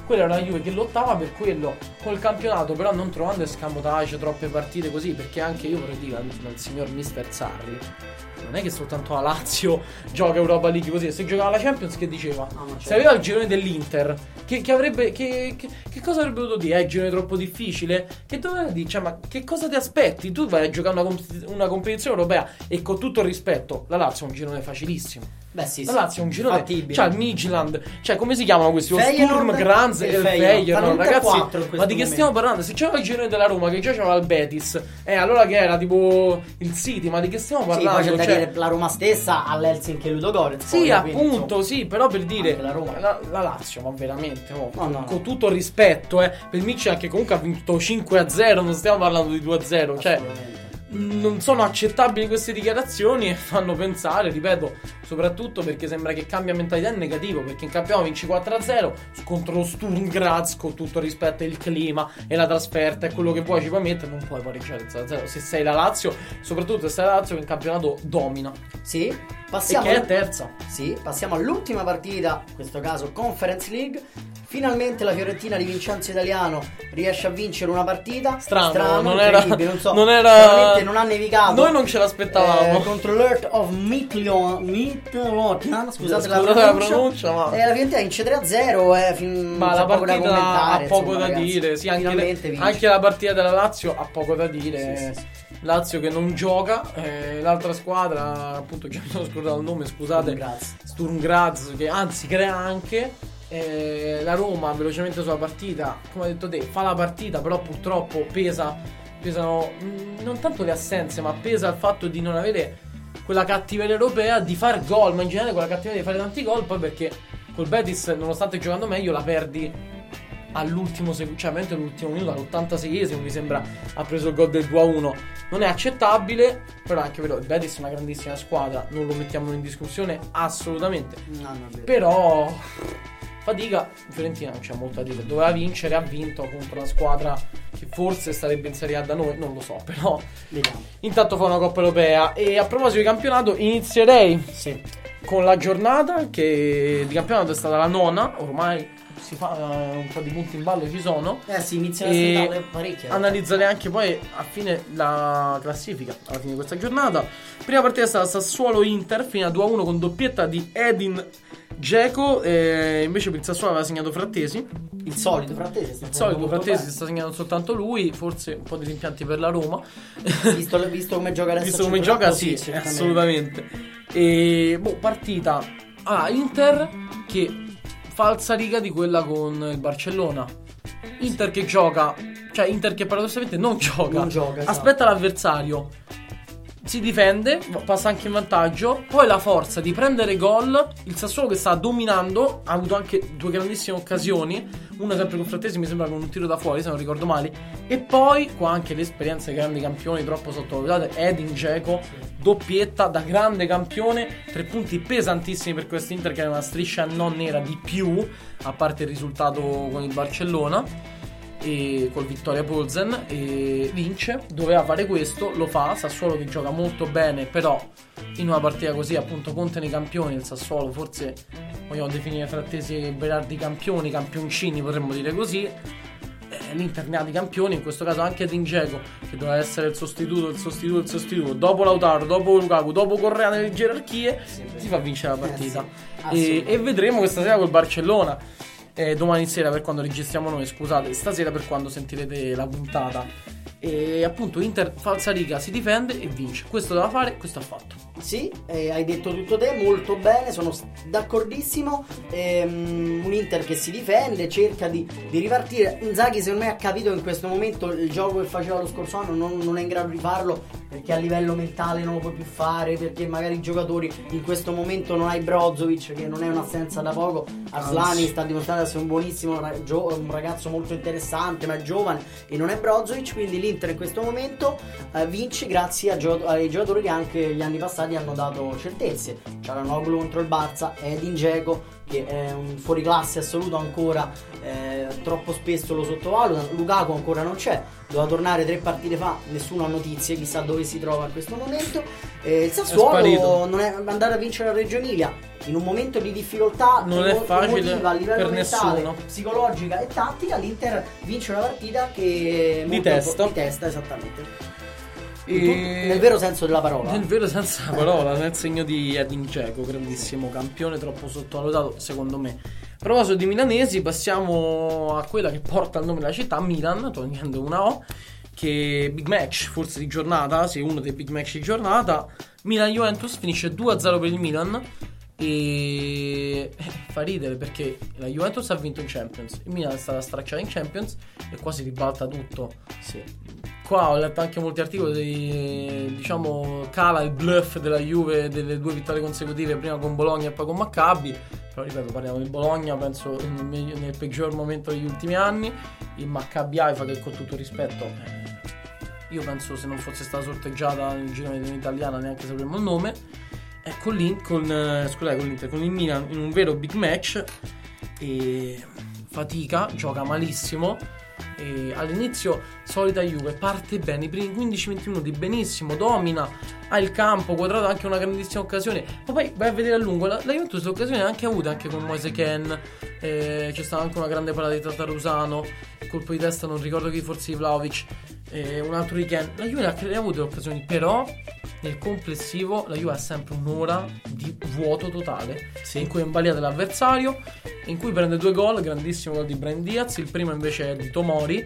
quella era una Juve che lottava per quello col campionato, però non trovando escamotage, troppe partite così, perché anche io vorrei dire al, al signor mister Sarri, non è che soltanto la Lazio gioca Europa League così, se giocava la Champions che diceva? Ah, certo. Se aveva il girone dell'Inter, che, che avrebbe che, che, che cosa avrebbe dovuto dire? È un girone troppo difficile? Che doveva dire? Cioè, ma che cosa ti aspetti? Tu vai a giocare una, comp- una competizione europea e con tutto il rispetto, la Lazio è un girone facilissimo. Beh sì, La sì. Lazio è un girone, Fattibile. c'ha il Midtjylland, cioè come si chiamano questi? Lo Feyenoord Sturm Graz e e il Feyenoord. Feyenoord, Fanno ragazzi, quattro in questo ma di che momento. stiamo parlando? Se c'era il girone della Roma che già c'era il Betis, eh allora che era tipo il City, ma di che stiamo Sì, poi parlando? c'è da Cioè, dire la Roma stessa all'Helsinki e Ludogorets. sì, poi, quindi, appunto, insomma, sì, però per dire anche la Roma. la, la Lazio, ma veramente, oh, No, no, no. con tutto il rispetto, eh, per Michelin che comunque ha vinto cinque a zero, non stiamo parlando di due a zero, cioè Assolutamente. non sono accettabili queste dichiarazioni e fanno pensare, ripeto, soprattutto perché sembra che cambia mentalità in negativo, perché in campionato vinci quattro a zero contro lo Sturm Graz, con tutto il rispetto, il clima e la trasferta e quello che vuoi ci puoi mettere, non puoi pareggiare zero a zero se sei la Lazio, soprattutto se sei la Lazio che in campionato domina Sì, e passiamo che è terza. Sì, passiamo all'ultima partita, in questo caso Conference League. Finalmente la Fiorentina di Vincenzo Italiano riesce a vincere una partita. Strano, non era, incredibile, non so. non era Veramente non ha nevicato. Noi non ce l'aspettavamo eh, contro l'Earth of Midlothian, Midlothian, scusate, la Scusate pronuncia. la pronuncia, ma E la Fiorentina vince tre a zero, eh, fin... Ma c'è la poco da partita commentare, ha poco insomma, da ragazzi. dire, sì, anche, Finalmente le- vince. anche la partita della Lazio ha poco da dire. Sì, sì, sì. Lazio che non gioca, eh, l'altra squadra, appunto, già mi sono scordato il nome, scusate, Grazie. Sturm Graz, che anzi crea anche. Eh, la Roma velocemente sulla partita, come hai detto te, fa la partita, però purtroppo pesa, pesano mh, non tanto le assenze, ma pesa il fatto di non avere quella cattiveria europea di far gol, ma in generale quella cattiveria di fare tanti gol, poi perché col Betis, nonostante giocando meglio, la perdi all'ultimo secondo, cioè veramente all'ultimo minuto, all'ottantaseiesimo mi sembra ha preso il gol del due a uno. Non è accettabile, però è anche vero, il Betis è una grandissima squadra, non lo mettiamo in discussione assolutamente. No, no, è vero. Però fatica, Fiorentina non c'è molto da dire, doveva vincere, ha vinto contro una squadra che forse starebbe in Serie A da noi, non lo so, però Vediamo. intanto fa una Coppa Europea. E a proposito di campionato inizierei Sì. con la giornata che di campionato è stata la nona, ormai si fa eh, un po' di punti in ballo ci sono. Eh sì, iniziano a E stentare parecchio. analizzare anche poi a fine la classifica alla fine di questa giornata. Prima partita è stata Sassuolo-Inter, fino a due a uno con doppietta di Edin Dzeko, eh, invece per il Sassuolo aveva segnato Frattesi. Il solito Frattesi sta Il solito molto Frattesi bene. sta segnando soltanto lui, forse un po' di rimpianti per la Roma. Visto, visto come gioca adesso Visto a come centrocampo, gioca, sì, certamente. assolutamente. E boh, partita ah, Inter che falsa riga di quella con il Barcellona. Inter che gioca, cioè Inter che paradossalmente non gioca, Non gioca, esatto. aspetta l'avversario, si difende, passa anche in vantaggio, poi la forza di prendere gol. Il Sassuolo che sta dominando ha avuto anche due grandissime occasioni, una sempre con Frattesi, mi sembra con un tiro da fuori se non ricordo male, e poi qua anche l'esperienza dei grandi campioni troppo sottovalutate. Edin Dzeko, doppietta da grande campione, tre punti pesantissimi per quest'Inter che è una striscia non nera di più, a parte il risultato con il Barcellona e col Victoria Plzen, e vince. Doveva fare questo, lo fa. Sassuolo che gioca molto bene, però in una partita così appunto contano i campioni. Il Sassuolo forse vogliamo definire Frattesi e Berardi campioni, campioncini potremmo dire così. eh, L'Inter ne ha di campioni, in questo caso anche Edin Dzeko che doveva essere il sostituto, il sostituto, il sostituto, dopo Lautaro, dopo Lukaku, dopo Correa nelle gerarchie, si fa vincere la partita. Eh sì, e, e vedremo questa sera col Barcellona. Eh, domani sera per quando registriamo noi, scusate, stasera per quando sentirete la puntata. E appunto Inter falsa riga, si difende e vince. Questo doveva fare, questo ha fatto. Sì, eh, hai detto tutto te, molto bene, sono s- d'accordissimo. Ehm, un Inter che si difende, cerca di, di ripartire. Inzaghi secondo me ha capito che in questo momento il gioco che faceva lo scorso anno non, non è in grado di farlo, perché a livello mentale non lo puoi più fare, perché magari i giocatori in questo momento non hai Brozovic, che non è un'assenza da poco. Aslani sta dimostrando essere un buonissimo ra- gio- un ragazzo molto interessante, ma è giovane e non è Brozovic, quindi l'Inter in questo momento eh, vince grazie a gio- ai giocatori che anche gli anni passati passati hanno dato certezze. Çalhanoğlu contro il Barça, Edin Dzeko che è un fuoriclasse assoluto ancora, eh, troppo spesso lo sottovalutano. Lukaku ancora non c'è, doveva tornare tre partite fa, nessuno ha notizie, chissà dove si trova in questo momento. eh, il Sassuolo non è andato a vincere a Reggio Emilia in un momento di difficoltà non è facile emotiva, a livello per mentale, nessuno, psicologica e tattica. L'Inter vince una partita che di molto testa. di testa esattamente. E... nel vero senso della parola. Nel vero senso della parola, nel segno di Edin Dzeko, grandissimo campione, troppo sottovalutato secondo me. A proposito di milanesi, passiamo a quella che porta il nome della città, Milan, togliendo una O, che big match forse di giornata, sì, uno dei big match di giornata. Milan-Juventus finisce due a zero per il Milan e fa ridere perché la Juventus ha vinto in Champions, il Milan è stata stracciata in Champions e qua si ribalta tutto. Sì. Qua ho letto anche molti articoli di, diciamo, cala il bluff della Juve delle due vittorie consecutive, prima con Bologna e poi con Maccabi. Però ripeto, parliamo di Bologna, penso nel, meglio, nel peggior momento degli ultimi anni. Il Maccabi Haifa che con tutto rispetto, eh, io penso se non fosse stata sorteggiata nel girone italiana neanche sapremmo il nome. E con l'Inter, con, eh, scusate, con l'Inter, con il Milan in un vero big match, e fatica, gioca malissimo. E all'inizio solita Juve, parte bene, i primi quindici venti minuti benissimo, domina, ha il campo quadrato, anche una grandissima occasione, ma poi vai a vedere a lungo la, la Juventus l'occasione anche avuta, anche con Moise Kean, eh, c'è stata anche una grande parata di Tatarusano, colpo di testa non ricordo chi, forse Vlahovic, eh, un altro di Kean. La Juve ha avuto le occasioni, però nel complessivo la Juve ha sempre un'ora di vuoto totale, sì, in cui è imbaliata l'avversario, in cui prende due gol, grandissimo gol di Brahim Diaz, il primo invece è di Tomori,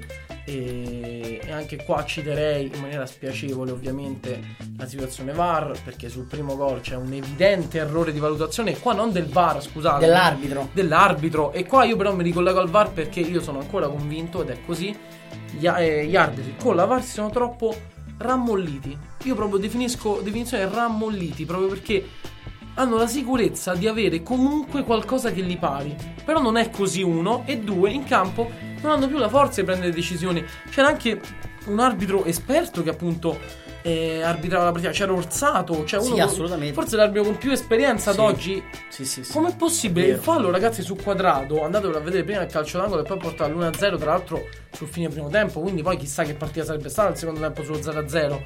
e, e anche qua citerei in maniera spiacevole ovviamente la situazione V A R, perché sul primo gol c'è un evidente errore di valutazione, qua non del V A R, scusate, dell'arbitro dell'arbitro e qua io però mi ricollego al V A R perché io sono ancora convinto, ed è così, gli, eh, gli arbitri con la V A R si sono troppo rammolliti. Io proprio definisco definizione rammolliti, proprio perché hanno la sicurezza di avere comunque qualcosa che li pari. Però non è così, uno, e due, in campo non hanno più la forza di prendere decisioni. C'era anche un arbitro esperto che appunto eh, arbitrava la partita, c'era Orsato, cioè uno sì, assolutamente. Forse l'arbitro con più esperienza sì. ad oggi. Sì, sì, sì. Com'è possibile? Il fallo, ragazzi, su Quadrato, andatelo a vedere prima il calcio d'angolo e poi portare l'uno a zero, tra l'altro sul fine primo tempo, quindi poi chissà che partita sarebbe stata il secondo tempo sullo zero a zero.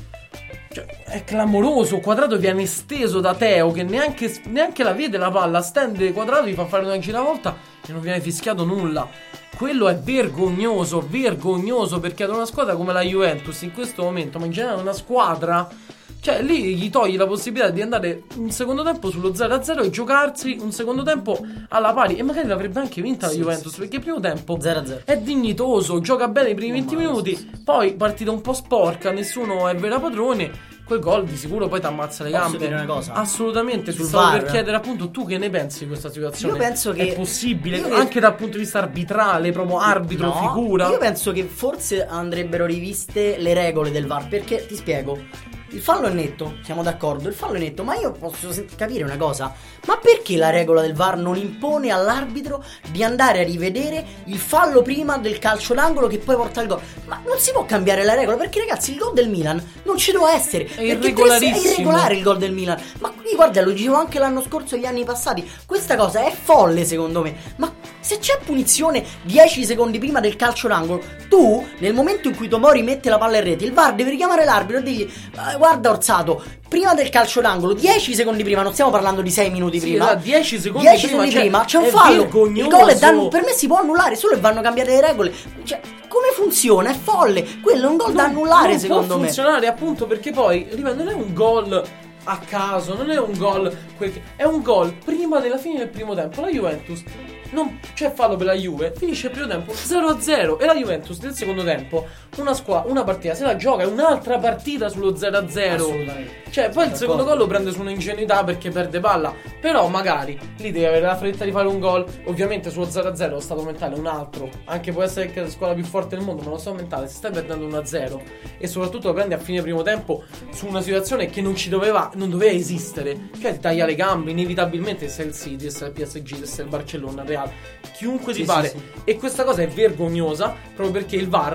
Cioè, è clamoroso. Quadrato viene steso da Teo che neanche, neanche la vede la palla, stende Quadrato, gli fa fare una giravolta e non viene fischiato nulla. Quello è vergognoso, vergognoso, perché ad una squadra come la Juventus in questo momento, ma in generale una squadra, cioè lì gli togli la possibilità di andare un secondo tempo sullo zero a zero e giocarsi un secondo tempo alla pari, e magari l'avrebbe anche vinta la sì, Juventus, sì, perché il primo tempo zero a zero è dignitoso, gioca bene i primi venti male, minuti, sì, sì. Poi partita un po' sporca, nessuno è vera padrone. Quel gol di sicuro poi ti ammazza le Posso gambe. dire una cosa? Assolutamente. Ti Il stavo V A R. per chiedere appunto tu che ne pensi di questa situazione. Io penso che è possibile io anche che... dal punto di vista arbitrale, proprio arbitro, no, figura. Io penso che forse andrebbero riviste le regole del V A R, perché ti spiego. Il fallo è netto, siamo d'accordo, il fallo è netto, ma io posso capire una cosa: ma perché la regola del V A R non impone all'arbitro di andare a rivedere il fallo prima del calcio d'angolo che poi porta al gol? Ma non si può cambiare la regola, perché ragazzi il gol del Milan non ci deve essere, è irregolarissimo, è irregolare il gol del Milan. Ma qui guarda, lo dicevo anche l'anno scorso e gli anni passati, questa cosa è folle secondo me. Ma se c'è punizione dieci secondi prima del calcio d'angolo, tu nel momento in cui Tomori mette la palla in rete, il V A R deve richiamare l'arbitro e dirgli: guarda Orsato, prima del calcio d'angolo, dieci secondi prima, non stiamo parlando di sei minuti sì, prima, esatto, dieci secondi dieci prima, secondi cioè, prima c'è un è fallo, vergognoso. il gol è danno, per me si può annullare solo e vanno cambiate le regole. Cioè, come funziona? È folle, quello è un gol non, da annullare non secondo può me. funzionare appunto perché poi, ripeto, non è un gol a caso, non è un gol, è un gol prima della fine del primo tempo. La Juventus non c'è fallo per la Juve, finisce il primo tempo zero a zero e la Juventus nel secondo tempo una squadra, una partita se la gioca, è un'altra partita sullo zero a zero. Assolutamente. Cioè poi il secondo gol lo prende su un'ingenuità perché perde palla, però magari lì devi avere la fretta di fare un gol. Ovviamente sullo zero a zero lo stato mentale è un altro, anche può essere che la squadra più forte del mondo, ma lo stato mentale se stai perdendo uno a zero e soprattutto lo prendi a fine primo tempo su una situazione che non ci doveva, non doveva esistere, cioè ti taglia le gambe inevitabilmente, se è il City, se è il P S G, se è il Barcellona, il Real, chiunque ti sì, pare sì, sì. E questa cosa è vergognosa proprio perché il V A R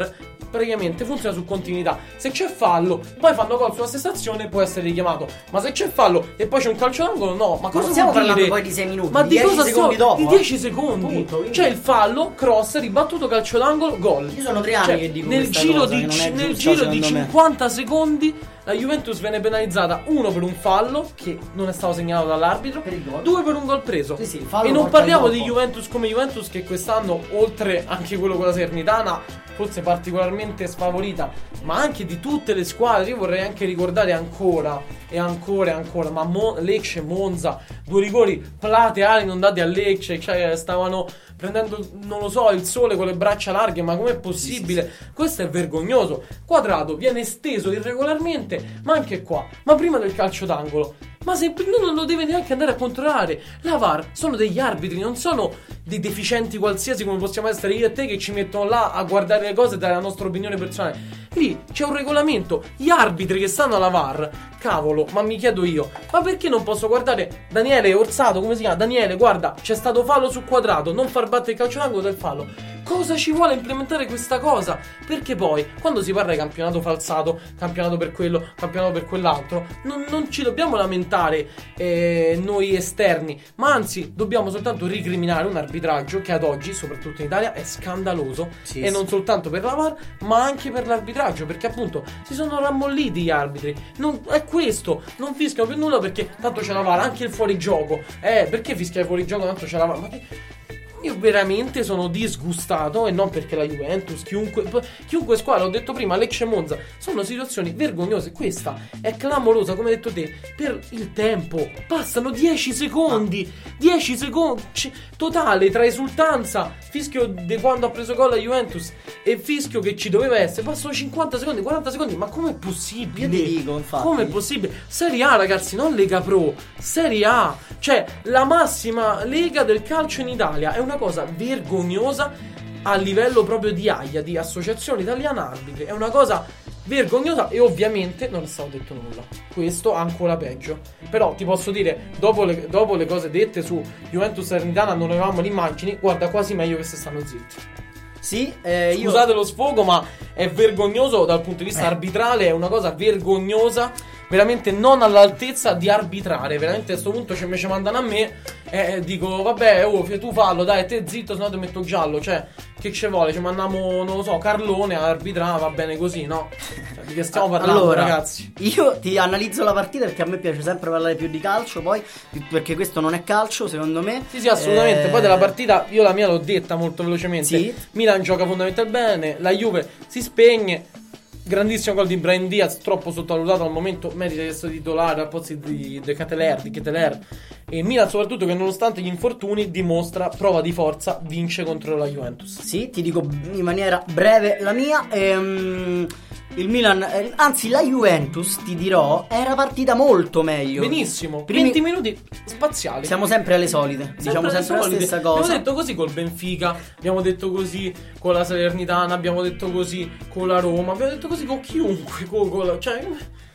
praticamente funziona su continuità. Se c'è fallo, poi fanno gol sulla stessa azione, può essere richiamato. Ma se c'è fallo e poi c'è un calcio d'angolo, no. Ma cosa non stiamo vuol parlando dire? poi di sei minuti, Ma di di dieci cosa secondi sto? dopo, Di eh. dieci secondi. Punto, quindi- C'è il fallo, cross, ribattuto, calcio d'angolo, gol. Io sono tre anni Cioè, che dico nel questa giro cosa, di che non è nel giusta, giro di secondo me. cinquanta secondi la Juventus viene penalizzata, uno per un fallo che non è stato segnalato dall'arbitro, Per il gol. due per un gol preso. Sì, sì, il fallo e non porta parliamo il di dopo. Juventus come Juventus, che quest'anno, oltre anche quello con la Salernitana, forse particolarmente sfavorita, ma anche di tutte le squadre. Io vorrei anche ricordare ancora e ancora e ancora, ma Mo- Lecce, Monza, due rigori plateali non dati a Lecce, cioè stavano prendendo, non lo so, il sole con le braccia larghe. Ma com'è possibile? Sì, sì, sì. Questo è vergognoso. Quadrato viene esteso irregolarmente, ma anche qua, ma prima del calcio d'angolo. Ma se lui non lo deve neanche andare a controllare. La V A R sono degli arbitri, non sono dei deficienti qualsiasi come possiamo essere io e te, che ci mettono là a guardare le cose e dare la nostra opinione personale. Lì c'è un regolamento. Gli arbitri che stanno alla V A R, cavolo, ma mi chiedo io, ma perché non posso guardare Daniele Orsato, come si chiama? Daniele, guarda, c'è stato fallo su Quadrato, non far battere il calcio d'angolo del fallo. Cosa ci vuole implementare questa cosa? Perché poi, quando si parla di campionato falsato, campionato per quello, campionato per quell'altro, non, non ci dobbiamo lamentare eh, noi esterni, ma anzi dobbiamo soltanto ricriminare un arbitraggio che ad oggi, soprattutto in Italia, è scandaloso. Sì, e sì. Non soltanto per la V A R, ma anche per l'arbitraggio, perché appunto si sono rammolliti gli arbitri. Non, è questo, non fischiano più nulla perché tanto c'è la V A R, anche il fuorigioco. Eh, perché fischiare il fuorigioco tanto c'è la V A R? Ma che... Io veramente sono disgustato, e non perché la Juventus, chiunque, chiunque squadra, ho detto prima, Lecce e Monza, sono situazioni vergognose. Questa è clamorosa, come hai detto te, per il tempo. Passano dieci secondi, dieci secondi totale tra esultanza, fischio di quando ha preso gol la Juventus e fischio che ci doveva essere. Passano cinquanta secondi, quaranta secondi, ma com'è possibile? Io ti dico, infatti. Com'è possibile? Serie A, ragazzi, non Lega Pro, Serie A, cioè la massima lega del calcio in Italia. È una cosa vergognosa a livello proprio di A I A, di Associazione Italiana Arbitri. È una cosa vergognosa e ovviamente non è stato detto nulla. Questo ancora peggio. Però ti posso dire, dopo le, dopo le cose dette su Juventus Salernitana, non avevamo le immagini, guarda, quasi meglio che se stanno zitti. Sì, eh, io... Scusate lo sfogo, ma è vergognoso dal punto di vista eh. arbitrale, è una cosa vergognosa, veramente non all'altezza di arbitrare. Veramente a questo punto ci, ci mandano a me e eh, dico vabbè, oh, tu fallo, dai, te zitto, se no ti metto giallo. Cioè, che ci vuole? Ci mandiamo, non lo so, Carlone a arbitrare, va bene così, no? Cioè, di che stiamo parlando, allora, ragazzi? Io ti analizzo la partita perché a me piace sempre parlare più di calcio, poi, perché questo non è calcio, secondo me. Sì, sì, assolutamente. Eh... Poi della partita, io la mia l'ho detta molto velocemente. Sì. Milan gioca fondamentalmente bene, la Juve si spegne. Grandissimo gol di Brahim Diaz, troppo sottovalutato al momento, merita di essere titolare al posto di De Keteler, di Keteler. E Milan soprattutto, che nonostante gli infortuni dimostra prova di forza, vince contro la Juventus. Sì, ti dico in maniera breve la mia. ehm, Il Milan, eh, anzi la Juventus, ti dirò, era partita molto meglio. Benissimo, Primi... venti minuti spaziali. Siamo sempre alle solite, sempre diciamo sempre la solite. stessa cosa. Abbiamo detto così col Benfica, abbiamo detto così con la Salernitana, abbiamo detto così con la Roma, abbiamo detto così con chiunque, con, con la... cioè...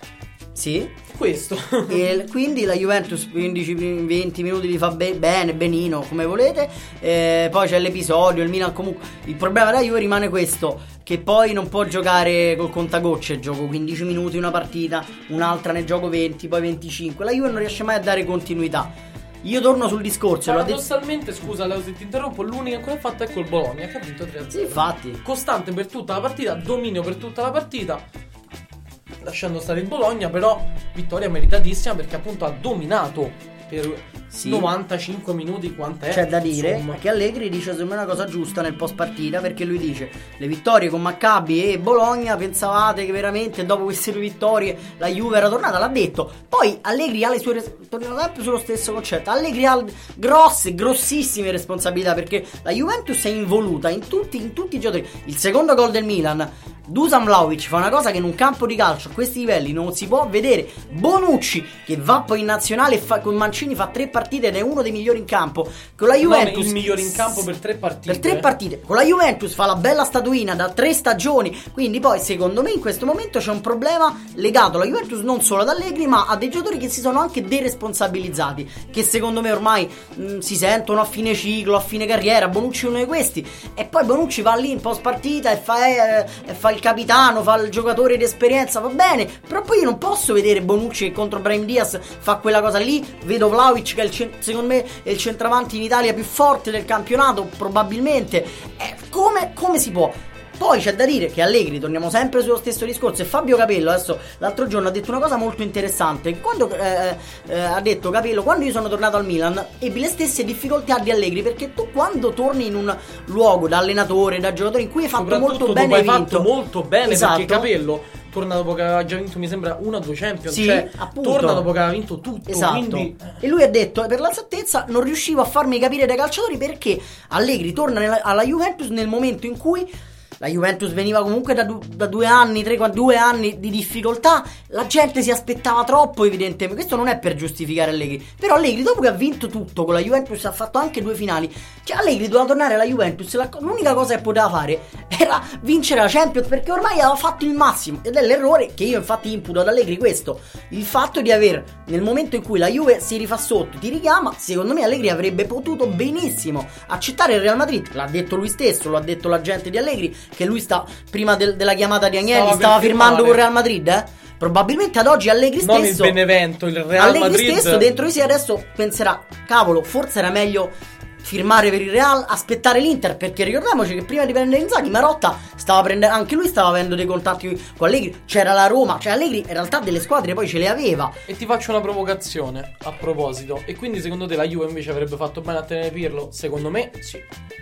Sì, questo. E quindi la Juventus quindici venti minuti li fa be- bene, benino, come volete. Eh, poi c'è l'episodio, il Milan comunque. Il problema della Juve rimane questo, che poi non può giocare col contagocce. Gioco quindici minuti una partita, un'altra ne gioco venti, poi venticinque. La Juve non riesce mai a dare continuità. Io torno sul discorso. Paradossalmente, detto... scusa Leo se ti interrompo, l'unica che ha fatto è col Bologna, che ha vinto tre a zero. Sì, infatti. Costante per tutta la partita, dominio per tutta la partita, lasciando stare il Bologna, però vittoria meritatissima perché appunto ha dominato per sì. novantacinque minuti. Quant'è? C'è da dire insomma. Che Allegri dice secondo me una cosa giusta nel post partita, perché lui dice: le vittorie con Maccabi e Bologna, pensavate che veramente dopo queste due vittorie la Juve era tornata? L'ha detto. Poi Allegri ha le sue res- torniamo sempre sullo stesso concetto. Allegri ha grosse, grossissime responsabilità, perché la Juventus è involuta in tutti, in tutti i giocatori. Il secondo gol del Milan, Dusan Vlahovic fa una cosa che in un campo di calcio a questi livelli non si può vedere. Bonucci che va poi in nazionale e fa, con Mancini fa tre partite ed è uno dei migliori in campo. Con la Juventus non il migliore in campo per tre partite. Per tre partite. Con la Juventus fa la bella statuina da tre stagioni. Quindi poi secondo me in questo momento c'è un problema legato alla Juventus non solo ad Allegri, ma a dei giocatori che si sono anche deresponsabilizzati, che secondo me ormai mh, si sentono a fine ciclo, a fine carriera. Bonucci è uno di questi. E poi Bonucci va lì in post partita e fa, eh, e fa il capitano, fa il giocatore di esperienza, va bene, però poi io non posso vedere Bonucci che contro Brahim Diaz fa quella cosa lì. Vedo Vlahovic che è il cent- secondo me è il centravanti in Italia più forte del campionato, probabilmente. Eh, come, come si può? Poi c'è da dire che Allegri, torniamo sempre sullo stesso discorso, e Fabio Capello adesso l'altro giorno ha detto una cosa molto interessante. Quando eh, eh, ha detto Capello, quando io sono tornato al Milan ebbi le stesse difficoltà di Allegri, perché tu quando torni in un luogo da allenatore, da giocatore in cui hai fatto molto bene, hai vinto, fatto molto bene, esatto, perché Capello torna dopo che aveva già vinto, mi sembra, una o due Champions, sì, cioè appunto, torna dopo che aveva vinto tutto, esatto. Quindi... E lui ha detto, per l'esattezza non riuscivo a farmi capire dai calciatori, perché Allegri torna nella, alla Juventus nel momento in cui la Juventus veniva comunque da, du- da due anni, tre, due anni di difficoltà. La gente si aspettava troppo, evidentemente. Questo non è per giustificare Allegri, però Allegri, dopo che ha vinto tutto con la Juventus, ha fatto anche due finali. Cioè Allegri doveva tornare alla Juventus, la, l'unica cosa che poteva fare era vincere la Champions, perché ormai aveva fatto il massimo. Ed è l'errore che io infatti imputo ad Allegri, questo, il fatto di aver, nel momento in cui la Juve si rifà sotto, ti richiama. Secondo me Allegri avrebbe potuto benissimo accettare il Real Madrid. L'ha detto lui stesso, lo ha detto l'agente di Allegri, che lui sta, prima del, della chiamata di Agnelli, stava, stava firmando con Real Madrid, eh? Probabilmente ad oggi Allegri stesso, non il Benevento, il Real Allegri Madrid stesso dentro di sé adesso penserà, cavolo, forse era meglio firmare per il Real, aspettare l'Inter, perché ricordiamoci che prima di prendere Inzaghi Marotta stava prendendo, anche lui stava avendo dei contatti con Allegri, c'era la Roma, cioè Allegri in realtà delle squadre poi ce le aveva. E ti faccio una provocazione a proposito, e quindi secondo te la Juve invece avrebbe fatto bene a tenere Pirlo? Secondo me sì.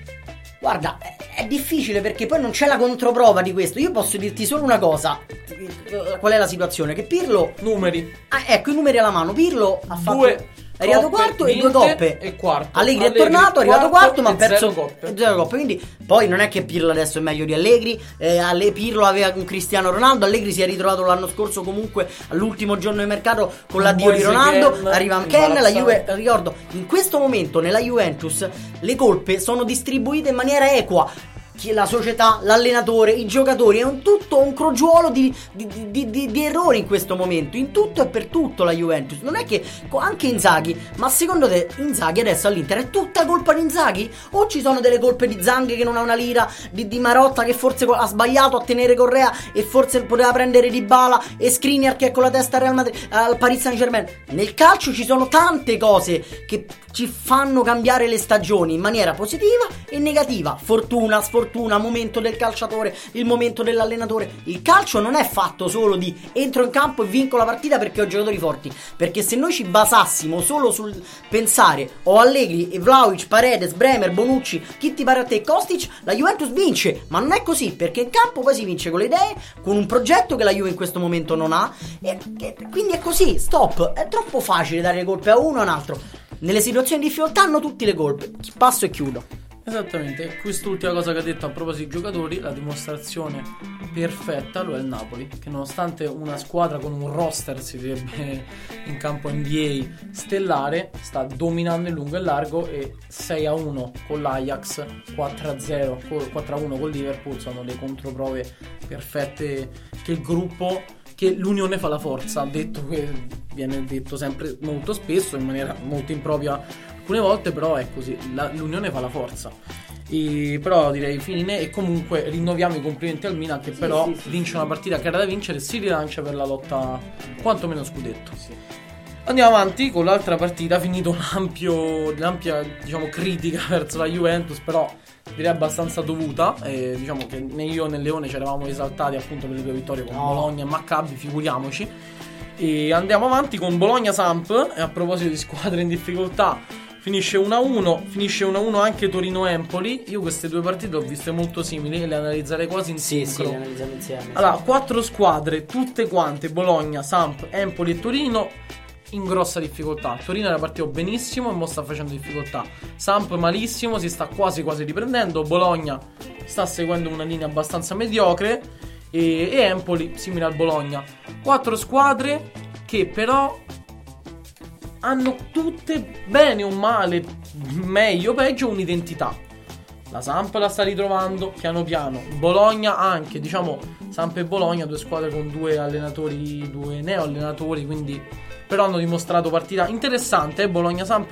Guarda, è difficile perché poi non c'è la controprova di questo. Io posso dirti solo una cosa. Qual è la situazione? Che Pirlo... Numeri. Ah, ecco, i numeri alla mano. Pirlo ha fatto... Due è arrivato quarto e due coppe. E quarto. Allegri, Allegri è tornato, è arrivato quarto, ma ha perso zero coppe. zero coppe. Quindi poi non è che Pirlo adesso è meglio di Allegri. eh, Ale, Pirlo aveva un Cristiano Ronaldo, Allegri si è ritrovato l'anno scorso comunque all'ultimo giorno di mercato con l'addio di Ronaldo. Ken, arriva Ken, la Juve, ricordo, in questo momento nella Juventus le colpe sono distribuite in maniera equa. La società, l'allenatore, i giocatori, è un tutto un crogiuolo di, di, di, di, di errori in questo momento, in tutto e per tutto la Juventus. Non è che anche Inzaghi, ma secondo te Inzaghi adesso all'Inter è tutta colpa di Inzaghi? O ci sono delle colpe di Zanghi che non ha una lira, di, di Marotta che forse ha sbagliato a tenere Correa e forse poteva prendere Dybala, e Skriniar che è con la testa al Real Madrid, al Paris Saint-Germain? Nel calcio ci sono tante cose che ci fanno cambiare le stagioni in maniera positiva e negativa, fortuna, sfortuna, momento del calciatore, il momento dell'allenatore. Il calcio non è fatto solo di entro in campo e vinco la partita perché ho giocatori forti, perché se noi ci basassimo solo sul pensare ho Allegri e Vlahovic, Paredes, Bremer, Bonucci, chi ti pare a te, Kostic, la Juventus vince. Ma non è così, perché in campo poi si vince con le idee, con un progetto che la Juve in questo momento non ha, e, e quindi è così, stop. È troppo facile dare le colpe a uno o a un altro. Nelle situazioni di difficoltà hanno tutte le colpe. Passo e chiudo. Esattamente, quest'ultima cosa che ha detto a proposito di giocatori, la dimostrazione perfetta lo è il Napoli, che nonostante una squadra con un roster, si direbbe in campo N B A, stellare, sta dominando in lungo e largo, e sei a uno con l'Ajax, quattro a zero, quattro a uno con Liverpool sono le controprove perfette che il gruppo, che l'unione fa la forza, detto che viene detto sempre molto spesso in maniera molto impropria alcune volte, però è così, la, l'unione fa la forza. E, però direi fine, e comunque rinnoviamo i complimenti al Milan che sì, però sì, sì, vince sì. una partita che era da vincere, si rilancia per la lotta quantomeno scudetto. Sì. Andiamo avanti con l'altra partita, finito l'ampio, l'ampia diciamo critica verso la Juventus, però direi abbastanza dovuta, e diciamo che né io né Leone ci eravamo esaltati appunto per le due vittorie con no. Bologna e Maccabi, figuriamoci. E andiamo avanti con Bologna-Samp, e a proposito di squadre in difficoltà, finisce uno a uno, finisce uno a uno anche Torino-Empoli. Io queste due partite le ho viste molto simili e le analizzerei quasi in sì, sincro. Sì, le analizziamo insieme. Allora, quattro squadre, tutte quante, Bologna, Samp, Empoli e Torino, in grossa difficoltà. Torino era partito benissimo e mo sta facendo difficoltà. Samp malissimo, si sta quasi quasi riprendendo. Bologna sta seguendo una linea abbastanza mediocre, e, e Empoli simile al Bologna. Quattro squadre che però hanno tutte, bene o male, meglio o peggio, un'identità. La Samp la sta ritrovando piano piano, Bologna anche, diciamo Samp e Bologna, due squadre con due allenatori, due neo allenatori, quindi però hanno dimostrato partita interessante. eh? Bologna-Samp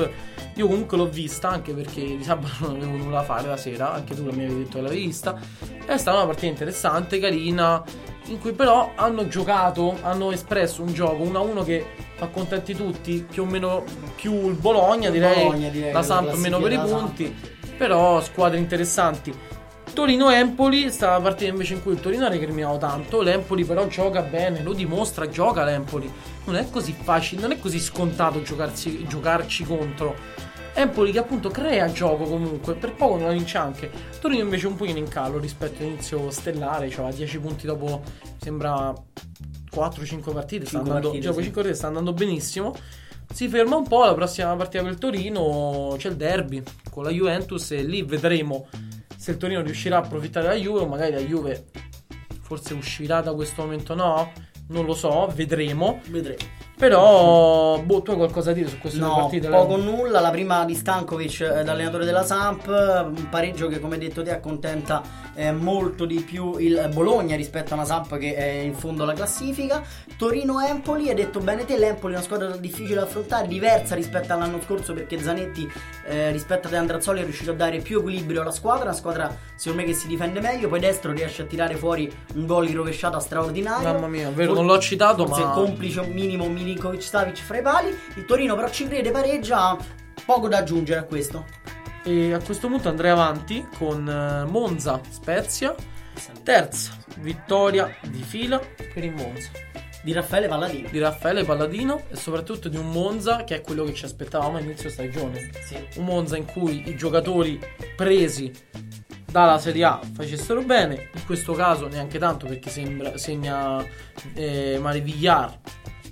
Io comunque l'ho vista, anche perché di sabato non avevo nulla da fare la sera, anche tu mi avevi detto che l'avevi vista. È stata una partita interessante, carina, in cui però hanno giocato, hanno espresso un gioco uno a uno che fa contenti tutti, più o meno più il Bologna, direi, Bologna, direi la Samp meno per i punti, Samp. Però squadre interessanti. Torino-Empoli, sta la partita invece in cui il Torino ha recriminato tanto, l'Empoli però gioca bene, lo dimostra, gioca l'Empoli. Non è così facile, non è così scontato giocarsi, giocarci contro. Empoli che appunto crea gioco comunque, per poco non la vince anche. Torino invece un pochino in calo rispetto all'inizio stellare, cioè a dieci punti dopo sembra quattro cinque partite, sta andando, partite, sì. cinque partite sta andando benissimo. Si ferma un po', la prossima partita per il Torino c'è il derby con la Juventus e lì vedremo se il Torino riuscirà a approfittare della Juve o magari la Juve forse uscirà da questo momento, no? Non lo so, vedremo. Vedremo. Però, boh, tu hai qualcosa da dire su queste no, due partite? Poco o nulla, la prima di Stankovic, eh, allenatore della Samp, un pareggio che come detto te accontenta eh, molto di più il Bologna rispetto a una Samp che è in fondo alla classifica. Torino-Empoli, hai detto bene te, l'Empoli è una squadra difficile da affrontare, diversa rispetto all'anno scorso perché Zanetti eh, rispetto a De Andrazzoli è riuscito a dare più equilibrio alla squadra, una squadra secondo me che si difende meglio, poi destro riesce a tirare fuori un gol in rovesciata straordinario. Mamma mia, vero, non l'ho citato, forse ma complice un minimo Milinkovic-Savic fra i pali. Il Torino però ci crede, pareggia, poco da aggiungere a questo. E a questo punto andrei avanti con Monza Spezia, terza vittoria di fila per il Monza di Raffaele Palladino di Raffaele Palladino e soprattutto di un Monza che è quello che ci aspettavamo a inizio stagione, sì. Un Monza in cui i giocatori presi dalla Serie A facessero bene, in questo caso neanche tanto perché sembra, segna eh, Mari Villar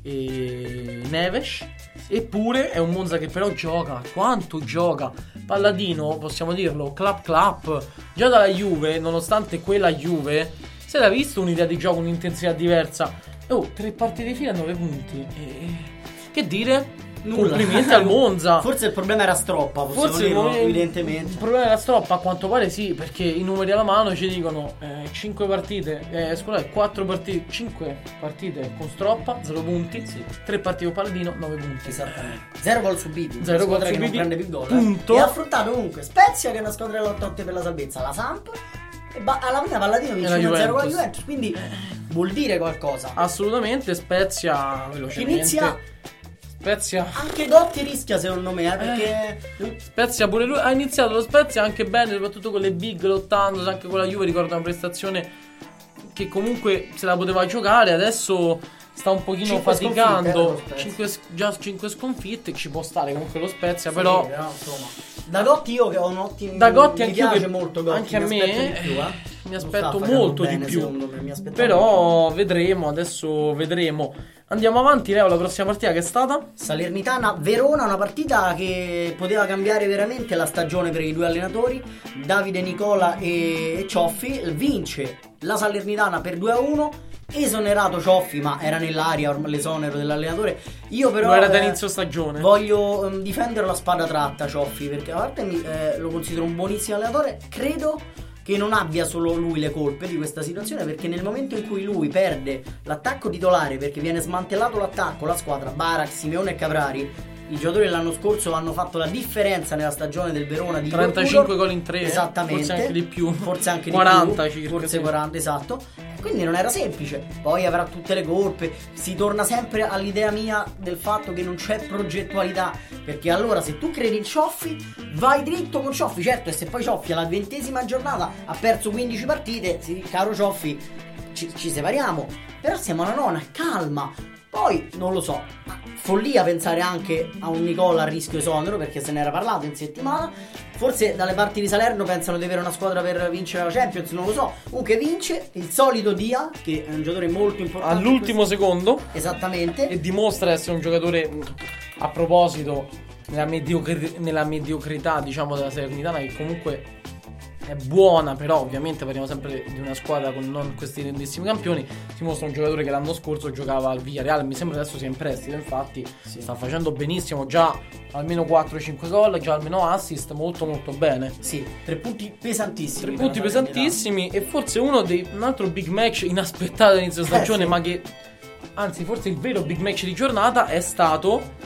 e Neves, eppure è un Monza che però gioca, quanto gioca Palladino, possiamo dirlo, clap clap, già dalla Juve, nonostante quella Juve se l'ha visto un'idea di gioco, un'intensità diversa. Oh, tre partite di fila, nove punti e... che dire? Nulla. Complimenti al Monza. Forse il problema era Stroppa, forse dirlo, il, evidentemente. Il problema era Stroppa, a quanto pare sì, perché i numeri alla mano ci dicono eh, cinque partite, eh, scusate, quattro partite, cinque partite con Stroppa, zero punti, sì. tre partite con Palladino, nove punti. Esattamente. zero gol subiti, zero gol subiti, che non prende più gol. Punto. E ha affrontato comunque Spezia che è una squadra lotta per la salvezza, la Samp e ba- alla prima Palladino vince uno zero con la Juventus, quindi vuol dire qualcosa. Assolutamente. Spezia velocemente inizia Spezia anche Gotti rischia secondo me eh, perché eh, Spezia pure lui ha iniziato lo Spezia anche bene, soprattutto con le big lottando, anche con la Juve ricordo una prestazione che comunque se la poteva giocare, adesso sta un pochino cinque faticando, cinque, già cinque sconfitte, ci può stare comunque lo Spezia, sì, però no, insomma. Da Gotti io che ho un ottimo, da Gotti mi piace che, molto Gotti, anche a me di più, eh. mi aspetto molto di più, me, però vedremo, adesso vedremo. Andiamo avanti, Leo, la prossima partita che è stata? Salernitana-Verona, una partita che poteva cambiare veramente la stagione per i due allenatori, Davide Nicola e Cioffi. Vince la Salernitana per due a uno, esonerato Cioffi, ma era nell'aria l'esonero dell'allenatore. Io però lo era da inizio stagione. Voglio um, difendere la spada tratta Cioffi, perché a parte mi, eh, lo considero un buonissimo allenatore, credo che non abbia solo lui le colpe di questa situazione, perché nel momento in cui lui perde l'attacco titolare perché viene smantellato l'attacco, la squadra, Barak, Simeone e Caprari, i giocatori dell'anno scorso hanno fatto la differenza nella stagione del Verona di trentacinque gol in tre, esattamente, forse anche di più, forse anche quaranta di più, circa, forse sì. quaranta, esatto. Quindi non era semplice. Poi avrà tutte le colpe. Si torna sempre all'idea mia del fatto che non c'è progettualità, perché allora se tu credi in Cioffi vai dritto con Cioffi. Certo, e se poi Cioffi alla ventesima giornata ha perso quindici partite, sì, caro Cioffi, ci, ci separiamo. Però siamo alla nona, calma. Poi non lo so, follia pensare anche a un Nicola a rischio esonero, perché se ne era parlato in settimana. Forse dalle parti di Salerno pensano di avere una squadra per vincere la Champions, non lo so. Comunque vince il solito Dia, che è un giocatore molto importante all'ultimo secondo. Esattamente. E dimostra di essere un giocatore, a proposito, nella, mediocri- nella mediocrità, diciamo, della Salernitana, che comunque è buona, però ovviamente parliamo sempre di una squadra con non questi grandissimi campioni. Si mostra un giocatore che l'anno scorso giocava al Villarreal, mi sembra adesso sia in prestito, infatti sì. Sta facendo benissimo, già almeno quattro cinque gol, già almeno assist, molto molto bene. Sì, tre punti pesantissimi. Tre punti pesantissimi e forse uno dei un altro big match inaspettato all'inizio stagione, eh, sì. Ma che anzi forse il vero big match di giornata è stato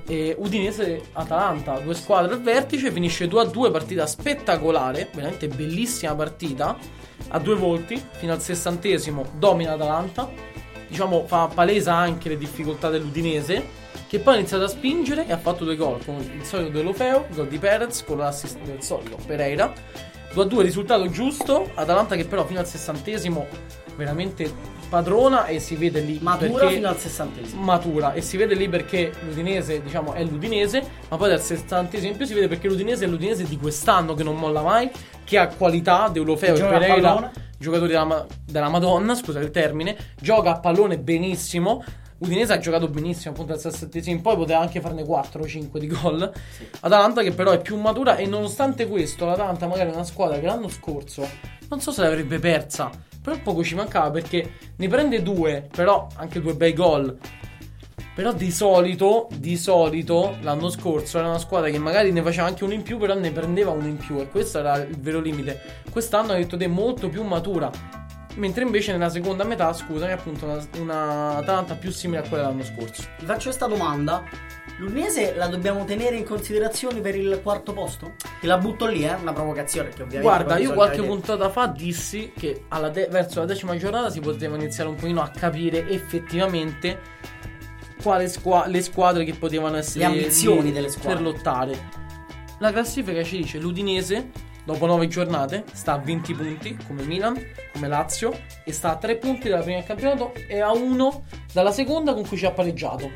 E Udinese-Atalanta, due squadre al vertice, finisce due a due, partita spettacolare, veramente bellissima partita, a due volti, fino al sessantesimo domina Atalanta, diciamo fa palesa anche le difficoltà dell'Udinese, che poi ha iniziato a spingere e ha fatto due gol, con il solito dell'Ofeo, il gol di Perez, con l'assist del solito Pereira, due a due risultato giusto, Atalanta che però fino al sessantesimo veramente padrona e si vede lì matura perché, fino al sessantesimo matura e si vede lì perché l'Udinese diciamo è l'Udinese, ma poi dal sessantesimo in più si vede perché l'Udinese è l'Udinese di quest'anno che non molla mai, che ha qualità, Deulofeo e Pereira, giocatori della, della Madonna, scusa il termine, gioca a pallone benissimo. Udinese ha giocato benissimo appunto al sessantesimo in poi, poteva anche farne quattro o cinque di gol. Sì. Atalanta che però è più matura e nonostante questo l'Atalanta magari è una squadra che l'anno scorso non so se l'avrebbe persa, però poco ci mancava perché ne prende due, però anche due bei gol. Però di solito, di solito l'anno scorso era una squadra che magari ne faceva anche uno in più, però ne prendeva uno in più e questo era il vero limite. Quest'anno ha detto te molto più matura, mentre invece nella seconda metà, scusami, appunto una, una Atalanta più simile a quella dell'anno scorso. Ti faccio questa domanda: l'Udinese la dobbiamo tenere in considerazione per il quarto posto? Te la butto lì, eh, una provocazione che ovviamente. Guarda, io qualche puntata fa dissi che alla de- verso la decima giornata si poteva iniziare un pochino a capire effettivamente quale squa- le squadre che potevano essere, le ambizioni delle squadre per lottare. La classifica ci dice l'Udinese dopo nove giornate sta a venti punti come Milan, come Lazio, e sta a tre punti dalla prima del campionato e a uno dalla seconda con cui ci ha pareggiato.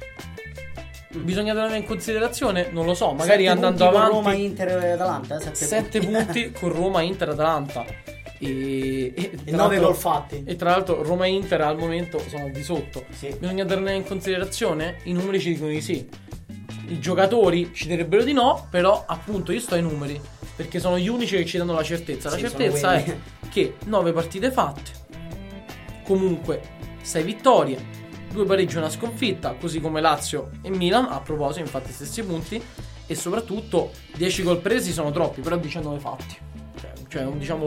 Bisogna tenere in considerazione, non lo so, magari andando avanti con Roma, Inter e Atalanta, eh, sette punti con Roma, Inter, Atalanta e, e, e nove gol fatti. E tra l'altro Roma e Inter al momento sono al di sotto. Sì. Bisogna tenere in considerazione, i numeri ci dicono di sì, i giocatori ci direbbero di no, però appunto io sto ai numeri perché sono gli unici che ci danno la certezza. La sì, certezza è che nove partite fatte, comunque sei vittorie, due pareggi e una sconfitta, così come Lazio e Milan, a proposito, infatti stessi punti, e soprattutto dieci gol presi sono troppi, però diciannove fatti, cioè, cioè diciamo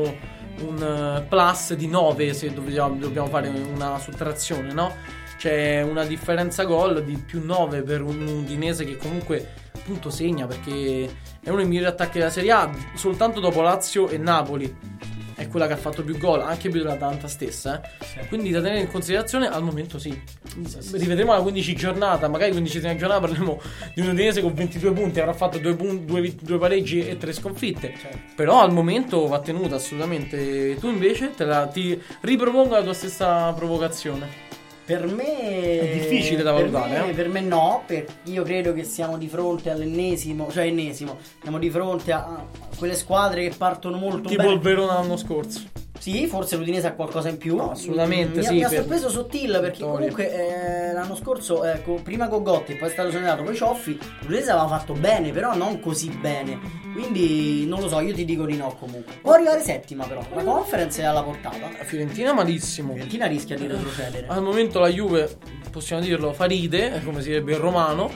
un uh, plus di nove se dobbiamo, dobbiamo fare una sottrazione, no? C'è una differenza gol di più nove per un Udinese che comunque appunto segna, perché è uno dei migliori attacchi della Serie A, soltanto dopo Lazio e Napoli è quella che ha fatto più gol, anche più dell'Atalanta stessa, eh? Sì. Quindi da tenere in considerazione al momento sì, sì, sì. Rivedremo la quindici giornata, magari quindicesima giornata parleremo di un Udinese con ventidue punti, avrà fatto due, pun- due, due pareggi e tre sconfitte, certo. Però al momento va tenuta assolutamente. Tu invece te la, ti ripropongo la tua stessa provocazione. Per me è difficile da valutare, per me, eh? per me no, perché io credo che siamo di fronte all'ennesimo, cioè ennesimo, siamo di fronte a quelle squadre che partono molto tipo bene. Tipo il Verona l'anno scorso. Sì, forse l'Udinese ha qualcosa in più. No, assolutamente mi, sì. Mi ha per... sorpreso Sottil perché comunque eh, l'anno scorso eh, con, prima con Gotti, poi è stato segnalato, poi Cioffi, l'Udinese aveva fatto bene, però non così bene. Quindi non lo so, io ti dico di no comunque. Può arrivare settima però, la Conference è alla portata. La Fiorentina malissimo. La Fiorentina rischia di retrocedere. Al momento la Juve, possiamo dirlo, fa ride, come si direbbe il romano.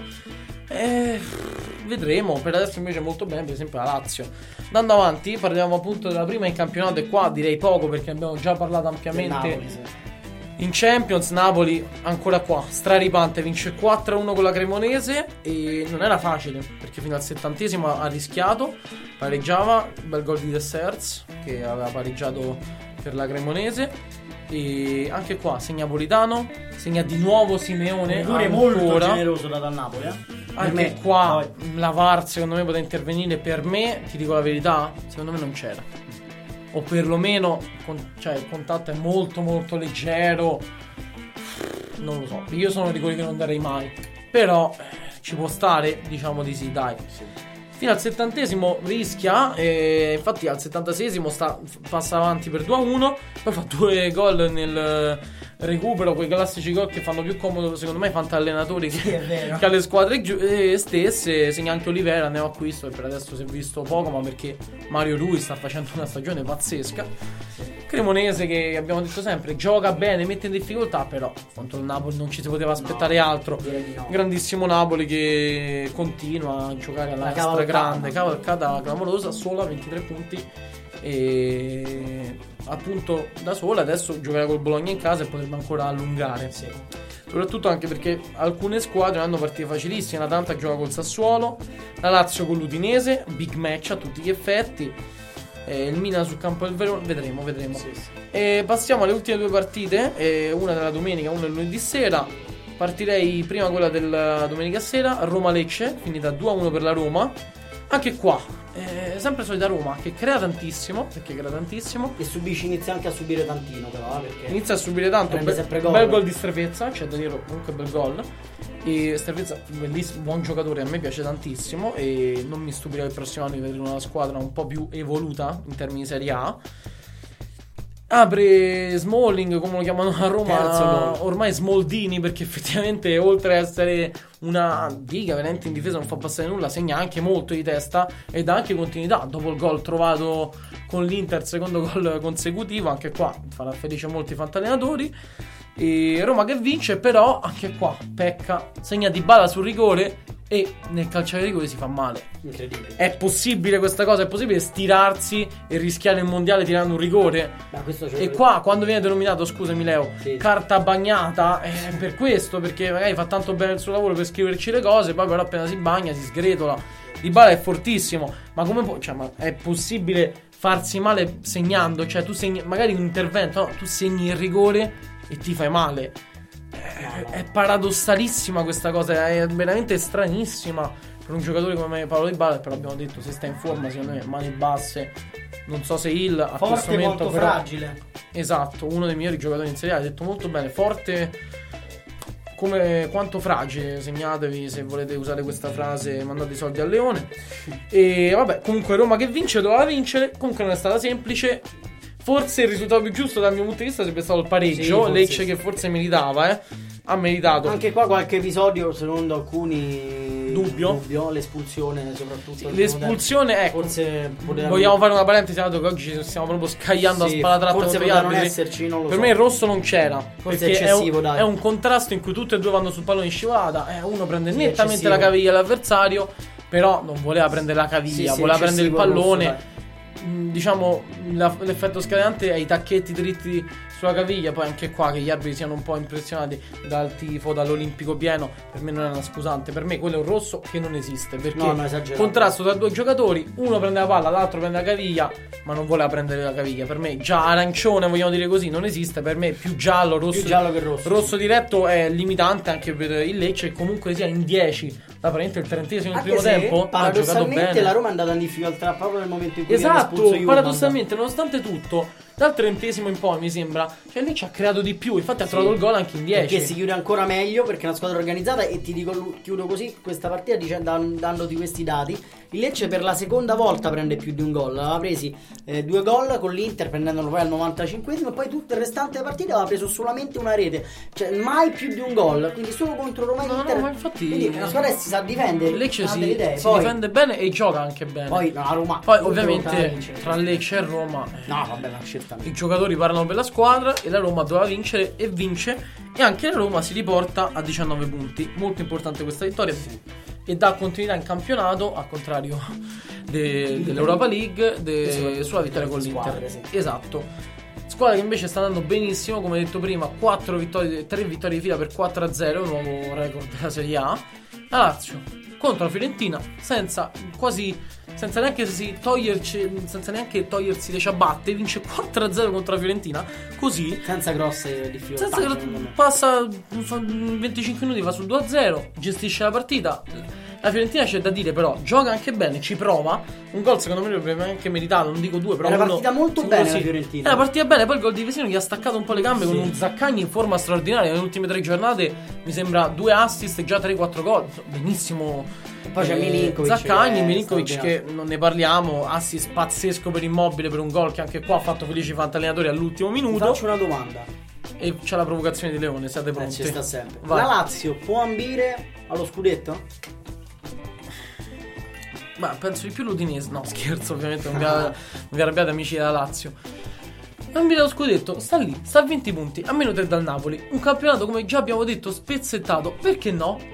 Eh, vedremo. Per adesso invece molto bene per esempio la Lazio. Andando avanti parliamo appunto della prima in campionato, e qua direi poco perché abbiamo già parlato ampiamente Napoli, sì. In Champions. Napoli ancora qua straripante, vince quattro a uno con la Cremonese e non era facile perché fino al settantesimo ha rischiato, pareggiava, bel gol di De Serts che aveva pareggiato per la Cremonese. E anche qua segna Politano, segna di nuovo Simeone, un rigore molto generoso dato a Napoli, eh? Anche me, qua poi. La V A R secondo me poteva intervenire. Per me, ti dico la verità, secondo me non c'era, o perlomeno con, cioè il contatto è molto molto leggero, non lo so, io sono di quelli che non darei mai, però eh, ci può stare, diciamo di sì, dai. Sì. Fino al settantesimo rischia, e infatti al settantaseiesimo sta, passa avanti per due a uno, poi fa due gol nel recupero, quei classici gol che fanno più comodo secondo me fanno allenatori sì, che, che alle squadre giu- eh, stesse. Segna anche Olivera, ne ho acquisto e per adesso si è visto poco, ma perché Mario Rui sta facendo una stagione pazzesca. Cremonese che abbiamo detto sempre gioca bene, mette in difficoltà, però contro il Napoli non ci si poteva aspettare no, altro. No. Grandissimo Napoli che continua a giocare alla stragrande, cavalcata clamorosa, solo a ventitré punti e appunto da sola. Adesso giocherà col Bologna in casa e potrebbe ancora allungare. Sì. soprattutto anche perché alcune squadre hanno partite facilissime. L'Atalanta gioca col Sassuolo, la Lazio con l'Udinese, big match a tutti gli effetti, eh, il Milan sul campo del Verona, vedremo, vedremo. Sì, sì. E passiamo alle ultime due partite, eh, una della domenica, una del lunedì sera. Partirei prima quella della domenica sera, Roma-Lecce, finita due a uno per la Roma. Anche qua, eh, sempre solita Roma che crea tantissimo, perché crea tantissimo. E subisce, inizia anche a subire tantino però, eh, perché Inizia a subire tanto, prende be- sempre gol. bel gol di Strefezza, c'è da dire comunque bel gol. E Strefezza, bellissimo, buon giocatore, a me piace tantissimo e non mi stupirà il prossimo anno di vedere una squadra un po' più evoluta in termini di Serie A. Apre Smalling, come lo chiamano a Roma, ormai Smaldini, perché effettivamente oltre ad essere una diga veramente in difesa, non fa passare nulla, segna anche molto di testa e dà anche continuità. Dopo il gol trovato con l'Inter, secondo gol consecutivo, anche qua farà felice molti fantallenatori. E Roma che vince, però anche qua pecca, segna Dybala sul rigore e nel calcio di rigore si fa male. Incredibile. È possibile questa cosa? È possibile stirarsi e rischiare il mondiale tirando un rigore? Ma questo E qua quando viene denominato, scusami Leo, sì. carta bagnata, è per questo, perché magari fa tanto bene il suo lavoro per scriverci le cose, poi però appena si bagna si sgretola. Dybala è fortissimo, ma come può, cioè, ma è possibile farsi male segnando? Cioè tu segni magari un intervento, no? Tu segni il rigore e ti fai male. È, è paradossalissima questa cosa, è veramente stranissima per un giocatore come Paolo Dybala. Però abbiamo detto, se sta in forma, secondo me mani basse. Non so se il a forte, questo momento molto però, fragile. esatto, uno dei migliori giocatori in Serie A, hai detto molto bene, forte come quanto fragile, segnatevi se volete usare questa frase, mandate i soldi al Leone. E vabbè, comunque Roma che vince, doveva vincere, comunque non è stata semplice. Forse il risultato più giusto dal mio punto di vista sarebbe stato il pareggio. Sì, Lecce sì. che forse meritava, eh. Ha meritato. Anche qua qualche episodio, secondo alcuni, Dubbio. dubbio l'espulsione soprattutto. Sì, l'espulsione, ecco, forse poteva... vogliamo fare una parentesi, dato che oggi ci stiamo proprio scagliando sì, a spalatratta forse contro gli poteva non arbitri. esserci, non lo Per so. me il rosso non c'era, Forse perché è è eccessivo, un, dai. è un contrasto in cui tutti e due vanno sul pallone in scivolata, eh, uno prende Sì, nettamente eccessivo. la caviglia all'avversario, però non voleva prendere la caviglia, Sì, sì, voleva prendere il eccessivo il pallone. rosso, Mm, diciamo la- l'effetto scatenante è i tacchetti dritti sulla caviglia. Poi anche qua che gli arbitri siano un po' impressionati dal tifo, dall'Olimpico pieno, per me non è una scusante. Per me quello è un rosso che non esiste, perché No, no, esagerato. contrasto tra due giocatori, uno prende la palla, l'altro prende la caviglia, ma non voleva prendere la caviglia. Per me già arancione, vogliamo dire così, non esiste. Per me più giallo, rosso, Più giallo che rosso. rosso diretto è limitante anche per il Lecce, e comunque sia in dieci da praticamente il trentesimo del Anche primo se, tempo ha giocato paradossalmente, bene. la Roma è andata in difficoltà proprio nel momento in cui viene Esatto, espulso Juve. paradossalmente, nonostante tutto, dal trentesimo in poi mi sembra, cioè lì ci ha creato di più. Infatti ha Sì. trovato il gol anche in dieci. Perché si chiude ancora meglio, perché è una squadra organizzata. E ti dico, chiudo così questa partita dicendo, dandoti questi dati. Il Lecce per la seconda volta prende più di un gol. Aveva presi eh, due gol con l'Inter, prendendolo poi al novantacinquesimo, e poi tutte le restanti della partita aveva preso solamente una rete. Cioè mai più di un gol. Quindi solo contro Roma e No, no, Inter. ma infatti- Quindi è una squadra che si sa difendere. Il Lecce ha si, delle idee. si Poi, difende bene e gioca anche bene. poi no, la Roma. Poi non ovviamente volontà vince. tra Lecce e Roma, eh, No, vabbè, ma certamente. i giocatori parlano per la squadra e la Roma doveva vincere e vince. E anche la Roma si riporta a diciannove punti. Molto importante questa vittoria. E dà continuità in campionato, al contrario de- dell'Europa League, de- sulla vittoria con l'Inter. Squadre, sì. Esatto. Squadra che invece sta andando benissimo, come detto prima, quattro vittorie, tre vittorie di fila per quattro a zero, un nuovo record della Serie A. La Lazio contro la Fiorentina, senza quasi senza neanche si toglierci, senza neanche togliersi le ciabatte, vince quattro a zero contro la Fiorentina, così Senza grosse difficoltà. senza che secondo me. passa fa venticinque minuti, va sul due a zero, gestisce la partita. La Fiorentina, c'è da dire, però gioca anche bene, ci prova. Un gol secondo me l'avrebbe anche meritato, non dico due, però Era uno partita molto sicuro bene sì. la Fiorentina. Era partita bene, poi il gol di Vesino gli ha staccato un po' le gambe, Sì. con un Zaccagni in forma straordinaria. Nelle ultime tre giornate mi sembra due assist e già tre quattro gol. Benissimo. E poi c'è eh, Milinkovic, Zaccagni, che è Milinkovic, che straordinario. non ne parliamo. Assist pazzesco per Immobile, per un gol che anche qua ha fatto felici i fantallenatori all'ultimo Ti minuto. faccio una domanda. E c'è la provocazione di Leone, siate Eh, pronti? ci sta sempre. Vai. La Lazio può ambire allo scudetto? Ma penso di più l'Udinese. No, scherzo, ovviamente non vi, non vi arrabbiate, amici della Lazio. Ambire lo scudetto, sta lì, sta a venti punti, a meno tre dal Napoli. Un campionato, come già abbiamo detto, spezzettato. Perché no?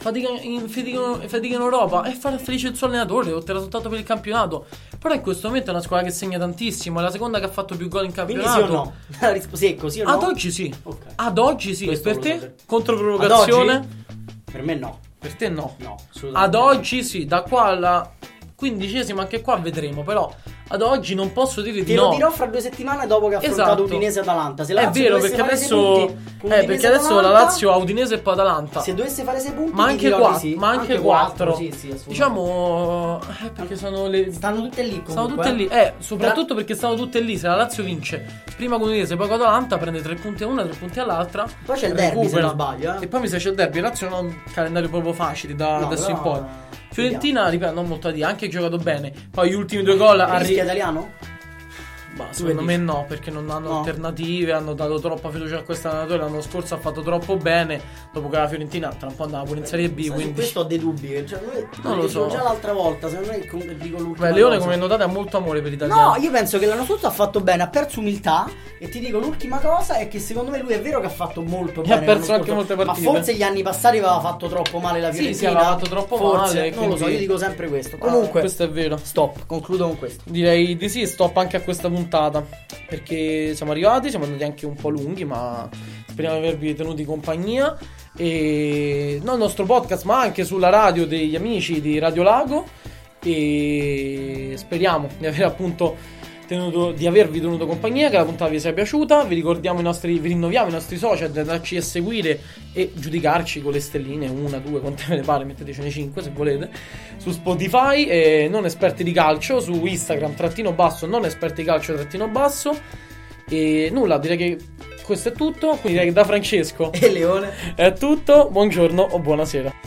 fatica in, fatica, fatica in Europa e fare felice il suo allenatore, otterrà soltanto per il campionato. Però in questo momento è una squadra che segna tantissimo, è la seconda che ha fatto più gol in campionato. Quindi sì o no? La risposta secco, sì o no? Ad oggi sì. Okay. Ad oggi sì. Questo Per te? sapere. Contro provocazione? Per me no. Per te no. No, ad oggi sì, da qua alla quindicesima anche qua vedremo, però ad oggi non posso dire di Te lo no. dirò fra due settimane dopo che ha affrontato Esatto. Udinese Atalanta. Se la È Lazio vero, dovesse perché fare sei adesso punti con eh, Udinese perché adesso la Atalanta, Lazio ha Udinese e poi Atalanta. se dovesse fare sei punti, Ma ti anche dirò quattro, di sì. ma anche quattro. Sì, sì, diciamo eh, perché sono le stanno tutte lì comunque. Stanno tutte lì, eh, soprattutto Tra... perché stanno tutte lì. Se la Lazio vince prima con Udinese, poi con Atalanta, prende tre punti a una, tre punti all'altra. Poi c'è il derby, recupera. Se non sbaglio, eh. E poi mi sa c'è il derby. La Lazio non ha un calendario proprio facile da no, adesso però... in poi. Fiorentina, ripeto, non molto a dire, ha anche giocato bene. Poi gli ultimi due gol a rischia italiano? Ma secondo me no, perché non hanno no. alternative, hanno dato troppa fiducia a questo allenatore. L'anno scorso ha fatto troppo bene, dopo che la Fiorentina tra un po' andava pure in Serie B. Quindi... Su questo ho dei dubbi, cioè, noi, non lo so. Già l'altra volta, secondo me comunque dico l'ultima. Beh, Leone, cosa. come notate, ha molto amore per l'italiano. No, io penso che l'anno scorso ha fatto bene, ha perso umiltà. E ti dico l'ultima cosa è che secondo me lui è vero che ha fatto molto bene. Ha perso anche molte partite. Ma forse gli anni passati aveva fatto troppo male la Fiorentina. Sì, sì, aveva fatto troppo forse, male. Non quindi... lo so, io dico sempre questo. Comunque, ah, questo è vero. Stop, concludo con questo. Direi di sì, stop anche a questa puntata. Perché siamo arrivati, siamo andati anche un po' lunghi, ma speriamo di avervi tenuti compagnia. E non il nostro podcast, ma anche sulla radio degli amici di Radio Lago. E speriamo di aver appunto tenuto, di avervi tenuto compagnia, che la puntata vi sia piaciuta. Vi ricordiamo i nostri, vi rinnoviamo i nostri social, da andarci a seguire e giudicarci con le stelline, una, due, quante ve ne pare, mettetecene cinque se volete, su Spotify, e non esperti di calcio, su Instagram trattino basso, non esperti di calcio trattino basso. E nulla, direi che questo è tutto. Quindi direi che da Francesco e Leone è tutto. Buongiorno o buonasera.